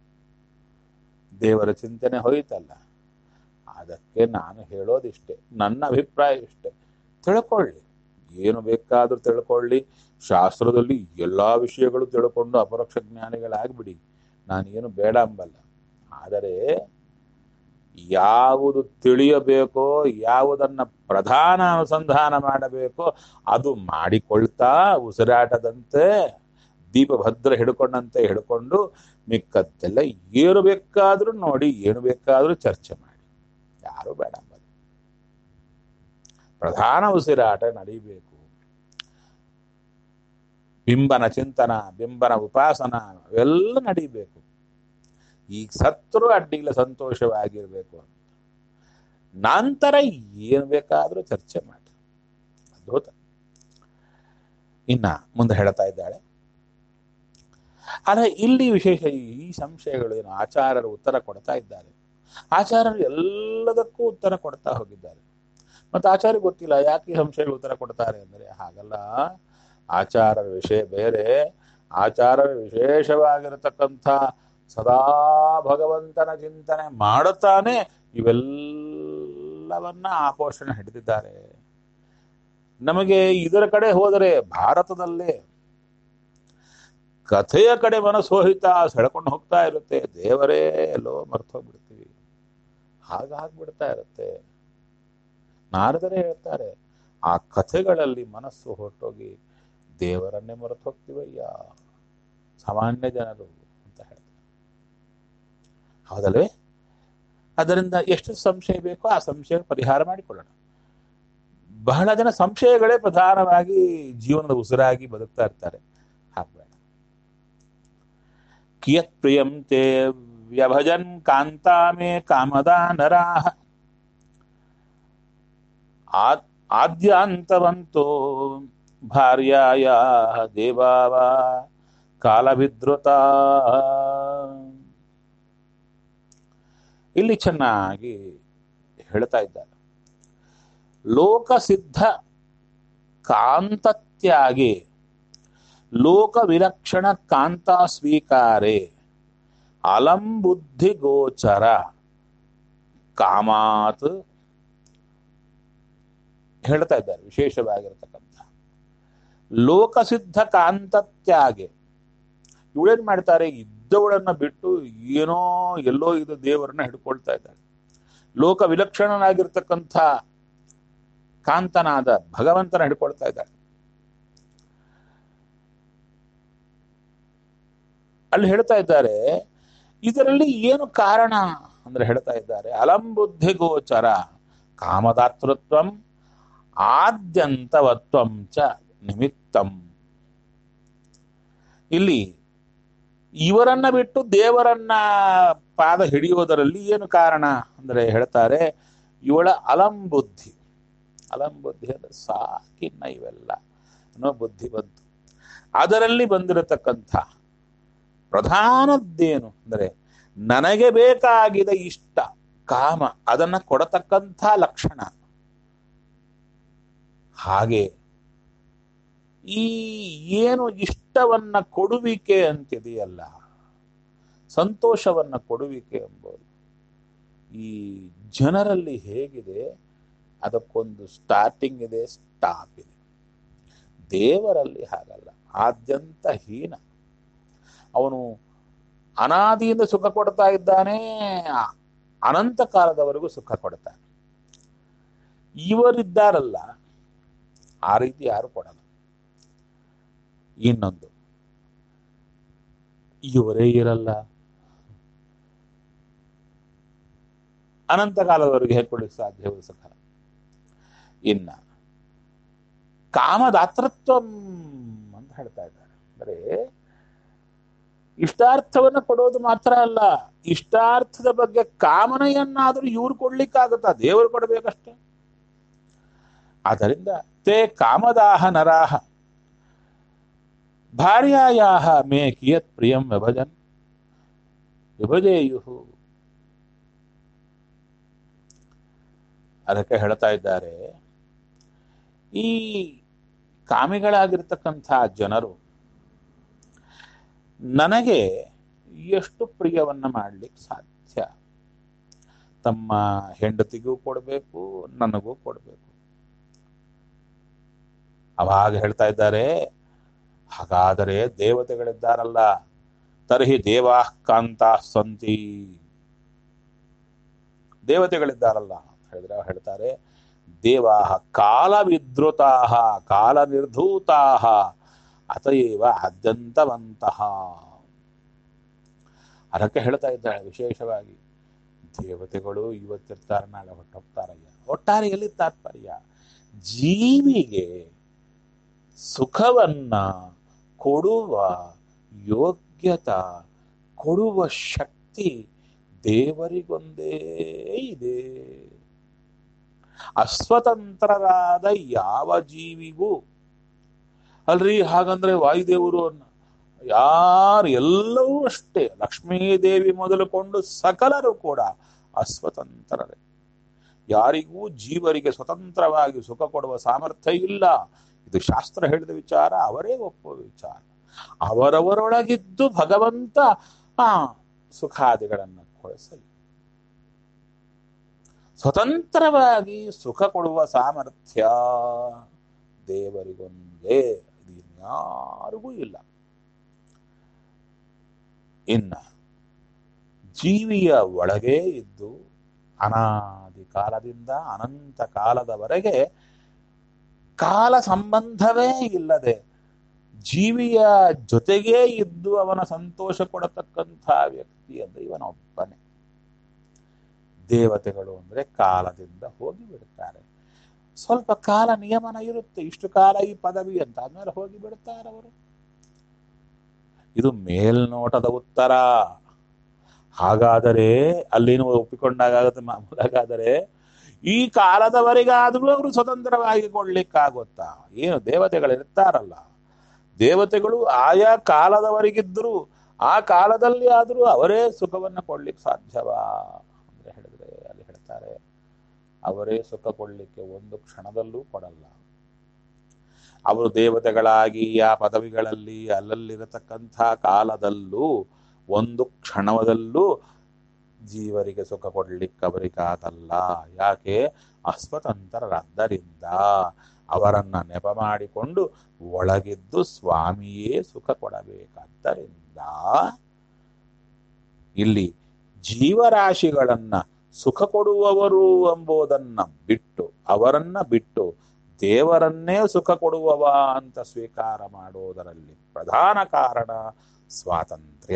ದೇವರ ಚಿಂತನೆ ಹೋಯ್ತಲ್ಲ. ಅದಕ್ಕೆ ನಾನು ಹೇಳೋದಿಷ್ಟೇ, ನನ್ನ ಅಭಿಪ್ರಾಯ ಇಷ್ಟೇ. ತಿಳ್ಕೊಳ್ಳಿ, ಏನು ಬೇಕಾದ್ರೂ ತಿಳ್ಕೊಳ್ಳಿ. ಶಾಸ್ತ್ರದಲ್ಲಿ ಎಲ್ಲಾ ವಿಷಯಗಳು ತಿಳ್ಕೊಂಡು ಅಪರೋಕ್ಷ ಜ್ಞಾನಿಗಳಾಗ್ಬಿಡಿ. ನಾನೇನು ಬೇಡ ಅಂಬಲ್ಲ. ಆದರೆ ಯಾವುದು ತಿಳಿಯಬೇಕೋ, ಯಾವುದನ್ನ ಪ್ರಧಾನ ಅನುಸಂಧಾನ ಮಾಡಬೇಕೋ ಅದು ಮಾಡಿಕೊಳ್ತಾ ಉಸಿರಾಟದಂತೆ ದೀಪಭದ್ರ ಹಿಡ್ಕೊಂಡಂತೆ ಹಿಡ್ಕೊಂಡು ಮಿಕ್ಕದ್ದೆಲ್ಲ ಏನು ಬೇಕಾದ್ರೂ ನೋಡಿ, ಏನು ಬೇಕಾದ್ರೂ ಚರ್ಚೆ ಮಾಡಿ. ಯಾರು ಬೇಡ ಅಂಬಲ್ಲ. ಪ್ರಧಾನ ಉಸಿರಾಟ ನಡೀಬೇಕು. ಬಿಂಬನ ಚಿಂತನ, ಬಿಂಬನ ಉಪಾಸನ ಅವೆಲ್ಲ ನಡೀಬೇಕು. ಈಗ ಸತ್ರು ಅಡ್ಡಿಲ್ಲ, ಸಂತೋಷವಾಗಿರ್ಬೇಕು ಅಂತ. ನಂತರ ಏನು ಬೇಕಾದ್ರೂ ಚರ್ಚೆ ಮಾಡಿ. ಅದ್ಭುತ. ಇನ್ನ ಮುಂದೆ ಹೇಳ್ತಾ ಇದ್ದಾಳೆ. ಆದ್ರೆ ಇಲ್ಲಿ ವಿಶೇಷ ಈ ಸಂಶಯಗಳು ಏನು, ಆಚಾರ್ಯರು ಉತ್ತರ ಕೊಡ್ತಾ ಇದ್ದಾರೆ. ಆಚಾರ್ಯರು ಎಲ್ಲದಕ್ಕೂ ಉತ್ತರ ಕೊಡ್ತಾ ಹೋಗಿದ್ದಾರೆ. ಮತ್ತೆ ಆಚಾರ್ಯ ಗೊತ್ತಿಲ್ಲ ಯಾಕೆ ಈ ಸಂಶಯಗಳು ಉತ್ತರ ಕೊಡ್ತಾರೆ ಅಂದರೆ, ಹಾಗಲ್ಲ. ಆಚಾರ್ಯರ ವಿಷಯ ಬೇರೆ. ಆಚಾರ್ಯರ ವಿಶೇಷವಾಗಿರತಕ್ಕಂಥ ಸದಾ ಭಗವಂತನ ಚಿಂತನೆ ಮಾಡುತ್ತಾನೆ ಇವೆಲ್ಲವನ್ನ ಆಪೋಷಣ ಹಿಡಿದಿದ್ದಾರೆ. ನಮಗೆ ಇದರ ಕಡೆ ಹೋದರೆ ಭಾರತದಲ್ಲೇ ಕಥೆಯ ಕಡೆ ಮನಸ್ಸೋಹಿತ ಸೆಳ್ಕೊಂಡು ಹೋಗ್ತಾ ಇರುತ್ತೆ. ದೇವರೇ ಎಲ್ಲೋ ಮರ್ತು ಹೋಗ್ಬಿಡ್ತೀವಿ. ಹಾಗಾಗ್ಬಿಡ್ತಾ ಇರುತ್ತೆ. ನಾರದರೇ ಹೇಳ್ತಾರೆ, ಆ ಕಥೆಗಳಲ್ಲಿ ಮನಸ್ಸು ಹೊರಟೋಗಿ ದೇವರನ್ನೇ ಮರೆತು ಹೋಗ್ತೀವಯ್ಯ ಸಾಮಾನ್ಯ ಜನರು ಅಂತ ಹೇಳ್ತಾರೆ. ಹೌದಲ್ವೇ? ಅದರಿಂದ ಎಷ್ಟು ಸಂಶಯ ಬೇಕೋ ಆ ಸಂಶಯ ಪರಿಹಾರ ಮಾಡಿಕೊಳ್ಳೋಣ. ಬಹಳ ಜನ ಸಂಶಯಗಳೇ ಪ್ರಧಾನವಾಗಿ ಜೀವನದ ಉಸಿರಾಗಿ ಬದುಕ್ತಾ ಇರ್ತಾರೆ. ಹಾಕ್ಬೇಡ. ಕಿಯತ್ ಪ್ರಿಯಂ ತೇ ವ್ಯಭಜನ್ ಕಾಂತಾಮೇ ಕಾಮದಾ ನರಾಹ ಆದ್ಯಾಂತವಂತೋ ಭಾರ್ಯಾಯ ದೇವಾವ ಕಾಲವಿದ್ರುತ. ಇಲ್ಲಿ ಚೆನ್ನಾಗಿ ಹೇಳ್ತಾ ಇದ್ದಾರೆ. ಲೋಕಸಿದ್ಧ ಕಾಂತತ್ಯಾಗಿ ಲೋಕ ವಿಲಕ್ಷಣ ಕಾಂತ ಸ್ವೀಕಾರೆ ಅಲಂಬುದ್ಧಿ ಗೋಚರ ಕಾಮಾತ್ ಹೇಳ್ತಾ ಇದ್ದಾರೆ. ವಿಶೇಷವಾಗಿರತಕ್ಕಂಥ ಲೋಕಸಿದ್ಧ ಕಾಂತತ್ಯಾಗೆ ಇವಳೇನ್ ಮಾಡ್ತಾರೆ, ಇದ್ದವಳನ್ನ ಬಿಟ್ಟು ಏನೋ ಎಲ್ಲೋ ಇದು ದೇವರನ್ನ ಹಿಡ್ಕೊಳ್ತಾ ಇದ್ದಾರೆ. ಲೋಕ ವಿಲಕ್ಷಣನಾಗಿರ್ತಕ್ಕಂಥ ಕಾಂತನಾದ ಭಗವಂತನ ಹಿಡ್ಕೊಳ್ತಾ ಇದ್ದಾರೆ. ಅಲ್ಲಿ ಹೇಳ್ತಾ ಇದ್ದಾರೆ, ಇದರಲ್ಲಿ ಏನು ಕಾರಣ ಅಂದ್ರೆ ಹೇಳ್ತಾ ಇದ್ದಾರೆ, ಅಲಂಬುದ್ಧಿ ಗೋಚರ ಕಾಮದಾತೃತ್ವಂ ಆದ್ಯಂತವತ್ವಂ ಚ ನಿಮಿತ್ತಂ. ಇಲ್ಲಿ ಇವರನ್ನ ಬಿಟ್ಟು ದೇವರನ್ನ ಪಾದ ಹಿಡಿಯುವುದರಲ್ಲಿ ಏನು ಕಾರಣ ಅಂದ್ರೆ ಹೇಳ್ತಾರೆ, ಇವಳ ಅಲಂಬುದ್ಧಿ. ಅಲಂಬುದ್ಧಿ ಅಂದ್ರೆ ಸಾಕಿನ್ನ ಇವೆಲ್ಲ ಅನ್ನೋ ಬುದ್ಧಿ ಬಂತು. ಅದರಲ್ಲಿ ಬಂದಿರತಕ್ಕಂಥ ಪ್ರಧಾನದ್ದೇನು ಅಂದ್ರೆ ನನಗೆ ಬೇಕಾಗಿದ ಇಷ್ಟ ಕಾಮ, ಅದನ್ನ ಕೊಡತಕ್ಕಂಥ ಲಕ್ಷಣ. ಹಾಗೆ ಈ ಏನು ಇಷ್ಟವನ್ನ ಕೊಡುವಿಕೆ ಅಂತಿದೆಯಲ್ಲ, ಸಂತೋಷವನ್ನ ಕೊಡುವಿಕೆ ಎಂಬುದು ಈ ಜನರಲ್ಲಿ ಹೇಗಿದೆ, ಅದಕ್ಕೊಂದು ಸ್ಟಾರ್ಟಿಂಗ್ ಇದೆ, ಸ್ಟಾಪ್ ಇದೆ. ದೇವರಲ್ಲಿ ಹಾಗಲ್ಲ. ಆದ್ಯಂತ ಹೀನ. ಅವನು ಅನಾದಿಯಿಂದ ಸುಖ ಕೊಡ್ತಾ ಇದ್ದಾನೆ, ಅನಂತ ಕಾಲದವರೆಗೂ ಸುಖ ಕೊಡ್ತಾನೆ. ಇವರಿದ್ದಾರಲ್ಲ, ಆ ರೀತಿ ಯಾರು ಕೊಡಲ್ಲ. ಇನ್ನೊಂದು, ಇವರೇ ಇರಲ್ಲ, ಅನಂತ ಕಾಲದವರೆಗೆ ಹೇಗೆ ಕೊಡಲಿಕ್ಕೆ ಸಾಧ್ಯ ಸುಖ? ಇನ್ನ ಕಾಮದಾತೃತ್ವ ಅಂತ ಹೇಳ್ತಾ ಇದ್ದಾರೆ. ಅಂದ್ರೆ ಇಷ್ಟಾರ್ಥವನ್ನ ಕೊಡೋದು ಮಾತ್ರ ಅಲ್ಲ, ಇಷ್ಟಾರ್ಥದ ಬಗ್ಗೆ ಕಾಮನೆಯನ್ನಾದ್ರೂ ಇವ್ರು ಕೊಡ್ಲಿಕ್ಕಾಗತ್ತಾ? ದೇವರು ಕೊಡ್ಬೇಕಷ್ಟೆ. ಆದ್ದರಿಂದ ತೇ ಕಾಮದಾಹ ನರಾಹ ಭಾರ್ಯಾಯಾಹ ಮೇ ಕಿಯತ್ ಪ್ರಿಯಂ ವಿಭಜನ್ ವಿಭಜೇಯು. ಅದಕ್ಕೆ ಹೇಳ್ತಾ ಇದ್ದಾರೆ, ಈ ಕಾಮಿಗಳಾಗಿರ್ತಕ್ಕಂಥ ಜನರು ನನಗೆ ಎಷ್ಟು ಪ್ರಿಯವನ್ನ ಮಾಡ್ಲಿಕ್ಕೆ ಸಾಧ್ಯ? ತಮ್ಮ ಹೆಂಡತಿಗೂ ಕೊಡಬೇಕು, ನನಗೂ ಕೊಡಬೇಕು. ಅವಾಗ ಹೇಳ್ತಾ ಇದ್ದಾರೆ, ಹಾಗಾದರೆ ದೇವತೆಗಳಿದ್ದಾರಲ್ಲ, ತರ್ಹಿ ದೇವಾ ಕಾಂತ ಸಂತಿ, ದೇವತೆಗಳಿದ್ದಾರಲ್ಲ ಅಂತ ಹೇಳಿದ್ರೆ ಹೇಳ್ತಾರೆ, ದೇವಾ ಕಾಲ ವಿದ್ರುತಾ ಕಾಲ ನಿರ್ಧೂತಾ ಅತಯೇವ ಅದ್ಯಂತವಂತಹ. ಅದಕ್ಕೆ ಹೇಳ್ತಾ ಇದ್ದಾಳೆ ವಿಶೇಷವಾಗಿ, ದೇವತೆಗಳು ಇವತ್ತಿರ್ತಾರೆ, ನಾಳೆ ಹೊಟ್ಟೋಗ್ತಾರಯ್ಯ. ಒಟ್ಟಾರೆ ಎಲ್ಲಿ ತಾತ್ಪರ್ಯ? ಜೀವಿಗೆ ಸುಖವನ್ನ ಕೊಡುವ ಯೋಗ್ಯತ, ಕೊಡುವ ಶಕ್ತಿ ದೇವರಿಗೊಂದೇ ಇದೆ. ಅಸ್ವತಂತ್ರರಾದ ಯಾವ ಜೀವಿಗೂ ಅಲ್ರಿ. ಹಾಗಂದ್ರೆ ವಾಯುದೇವರು ಯಾರು ಎಲ್ಲವೂ ಅಷ್ಟೇ, ಲಕ್ಷ್ಮೀದೇವಿ ಮೊದಲುಕೊಂಡು ಸಕಲರು ಕೂಡ ಅಸ್ವತಂತ್ರರೇ. ಯಾರಿಗೂ ಜೀವರಿಗೆ ಸ್ವತಂತ್ರವಾಗಿ ಸುಖ ಕೊಡುವ ಸಾಮರ್ಥ್ಯ ಇಲ್ಲ. ಇದು ಶಾಸ್ತ್ರ ಹೇಳಿದ ವಿಚಾರ, ಅವರೇ ಒಪ್ಪುವ ವಿಚಾರ. ಅವರವರೊಳಗಿದ್ದು ಭಗವಂತ ಆ ಸುಖಾದಿಗಳನ್ನು ಕೊಡಿಸಲಿ. ಸ್ವತಂತ್ರವಾಗಿ ಸುಖ ಕೊಡುವ ಸಾಮರ್ಥ್ಯ ದೇವರಿಗೊಂದೇ, ಇದು ಇನ್ಯಾರಿಗೂ ಇಲ್ಲ. ಇನ್ನ ಜೀವಿಯ ಒಳಗೆ ಇದ್ದು ಅನಾದಿ ಕಾಲದಿಂದ ಅನಂತ ಕಾಲದವರೆಗೆ ಕಾಲ ಸಂಬಂಧವೇ ಇಲ್ಲದೆ ಜೀವಿಯ ಜೊತೆಗೇ ಇದ್ದು ಅವನ ಸಂತೋಷ ಕೊಡತಕ್ಕಂಥ ವ್ಯಕ್ತಿ ಅಂದ್ರೆ ಇವನೊಬ್ಬನೇ. ದೇವತೆಗಳು ಅಂದ್ರೆ ಕಾಲದಿಂದ ಹೋಗಿ ಬಿಡುತ್ತಾರೆ. ಸ್ವಲ್ಪ ಕಾಲ ನಿಯಮನ ಇರುತ್ತೆ, ಇಷ್ಟು ಕಾಲ ಈ ಪದವಿ ಅಂತ, ಆದ್ಮೇಲೆ ಹೋಗಿ ಬಿಡುತ್ತಾರೆ ಅವರು. ಇದು ಮೇಲ್ನೋಟದ ಉತ್ತರ. ಹಾಗಾದರೆ ಅಲ್ಲಿನೂ ಒಪ್ಪಿಕೊಂಡಾಗತ್ತೆ ಮಾಮೂಲಾಗಾದರೆ, ಈ ಕಾಲದವರೆಗಾದ್ರೂ ಅವರು ಸ್ವತಂತ್ರವಾಗಿ ಕೊಡ್ಲಿಕ್ಕಾಗುತ್ತಾ? ಏನು ದೇವತೆಗಳಿರ್ತಾರಲ್ಲ, ದೇವತೆಗಳು ಆಯಾ ಕಾಲದವರೆಗಿದ್ರು ಆ ಕಾಲದಲ್ಲಿ ಆದರೂ ಅವರೇ ಸುಖವನ್ನು ಕೊಡ್ಲಿಕ್ಕೆ ಸಾಧ್ಯವಾ ಅಂದ್ರೆ ಹೇಳಿದ್ರೆ, ಅಲ್ಲಿ ಹೇಳ್ತಾರೆ ಅವರೇ ಸುಖ ಕೊಡ್ಲಿಕ್ಕೆ ಒಂದು ಕ್ಷಣದಲ್ಲೂ ಕೊಡಲ್ಲ. ಅವರು ದೇವತೆಗಳಾಗಿ ಆ ಪದವಿಗಳಲ್ಲಿ ಅಲ್ಲಲ್ಲಿರತಕ್ಕಂಥ ಕಾಲದಲ್ಲೂ ಒಂದು ಕ್ಷಣದಲ್ಲೂ ಜೀವರಿಗೆ ಸುಖ ಕೊಡ್ಲಿಕ್ಕೆ ಅವರಿಗಾಗಲ್ಲ. ಯಾಕೆ? ಅಸ್ವತಂತ್ರರಾದ್ದರಿಂದ ಅವರನ್ನ ನೆಪ ಮಾಡಿಕೊಂಡು ಒಳಗಿದ್ದು ಸ್ವಾಮಿಯೇ ಸುಖ ಕೊಡಬೇಕಾದ್ದರಿಂದ ಇಲ್ಲಿ ಜೀವರಾಶಿಗಳನ್ನ ಸುಖ ಕೊಡುವವರು ಎಂಬುದನ್ನ ಬಿಟ್ಟು, ಅವರನ್ನ ಬಿಟ್ಟು ದೇವರನ್ನೇ ಸುಖ ಕೊಡುವವ ಅಂತ ಸ್ವೀಕಾರ ಮಾಡುವುದರಲ್ಲಿ ಪ್ರಧಾನ ಕಾರಣ ಸ್ವಾತಂತ್ರ್ಯ.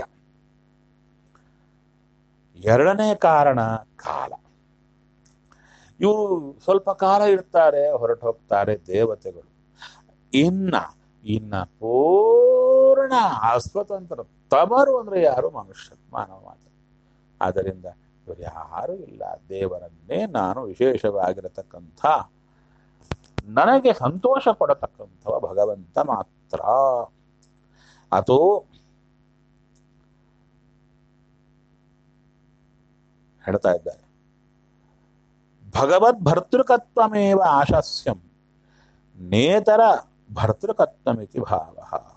ಎರಡನೇ ಕಾರಣ ಕಾಲ. ಇವರು ಸ್ವಲ್ಪ ಕಾಲ ಇರ್ತಾರೆ, ಹೊರಟು ಹೋಗ್ತಾರೆ ದೇವತೆಗಳು. ಇನ್ನ ಇನ್ನ ಪೂರ್ಣ ಅಸ್ವತಂತ್ರ ತಮರು ಅಂದ್ರೆ ಯಾರು? ಮನುಷ್ಯ, ಮಾನವ ಮಾತ್ರ. ಆದ್ದರಿಂದ ಇವರು ಯಾರು ಇಲ್ಲ, ದೇವರನ್ನೇ ನಾನು ವಿಶೇಷವಾಗಿರತಕ್ಕಂಥ ನನಗೆ ಸಂತೋಷ ಕೊಡತಕ್ಕಂಥವ ಭಗವಂತ ಮಾತ್ರ. ಅಥೋ ಹೇಳ್ತಾ ಇದ್ದಾರೆ, ಭಗವದ್ ಭರ್ತೃಕತ್ವಮೇವ ಆಶಸ್ಯಂ ನೇತರ ಭರ್ತೃಕತ್ವಮಿತಿ ಭಾವ.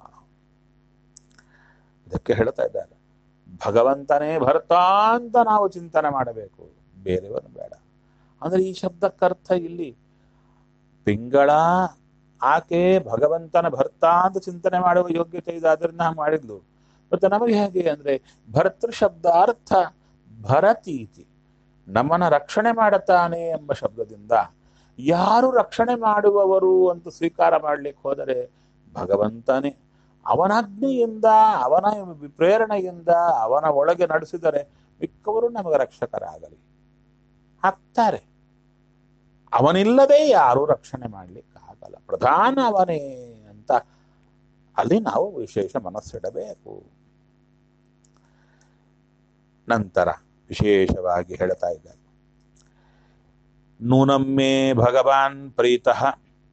ಇದಕ್ಕೆ ಹೇಳ್ತಾ ಇದ್ದಾರೆ, ಭಗವಂತನೇ ಭರ್ತ ಅಂತ ನಾವು ಚಿಂತನೆ ಮಾಡಬೇಕು, ಬೇರೆಯವನು ಬೇಡ. ಅಂದ್ರೆ ಈ ಶಬ್ದಕ್ಕರ್ಥ ಇಲ್ಲಿ ಪಿಂಗಳ ಆಕೆ ಭಗವಂತನ ಭರ್ತ ಅಂತ ಚಿಂತನೆ ಮಾಡುವ ಯೋಗ್ಯತೆ ಇದೆ, ಅದನ್ನ ಮಾಡಿದ್ಲು. ಮತ್ತೆ ನಮಗೆ ಹೇಗೆ ಅಂದ್ರೆ ಭರ್ತೃ ಶಬ್ದ ಅರ್ಥ ಭರತೀತಿ, ನಮ್ಮನ್ನ ರಕ್ಷಣೆ ಮಾಡುತ್ತಾನೆ ಎಂಬ ಶಬ್ದದಿಂದ ಯಾರು ರಕ್ಷಣೆ ಮಾಡುವವರು ಅಂತ ಸ್ವೀಕಾರ ಮಾಡ್ಲಿಕ್ಕೆ ಹೋದರೆ ಭಗವಂತನೇ. ಅವನಾಜ್ಞೆಯಿಂದ, ಅವನ ಪ್ರೇರಣೆಯಿಂದ ಅವನ ಒಳಗೆ ನಡೆಸಿದರೆ ಮಿಕ್ಕವರು ನಮಗೆ ರಕ್ಷಕರಾಗಲಿ ಆಗ್ತಾರೆ. ಅವನಿಲ್ಲದೆ ಯಾರು ರಕ್ಷಣೆ ಮಾಡ್ಲಿಕ್ಕೆ ಆಗಲ್ಲ, ಪ್ರಧಾನ ಅವನೇ ಅಂತ ಅಲ್ಲಿ ನಾವು ವಿಶೇಷ ಮನಸ್ಸಿಡಬೇಕು. ನಂತರ ವಿಶೇಷವಾಗಿ ಹೇಳ್ತಾ ಇದ್ದಾರೆ, ನೂನಂ ಮೇ ಭಗವಾನ್ ಪ್ರೀತಃ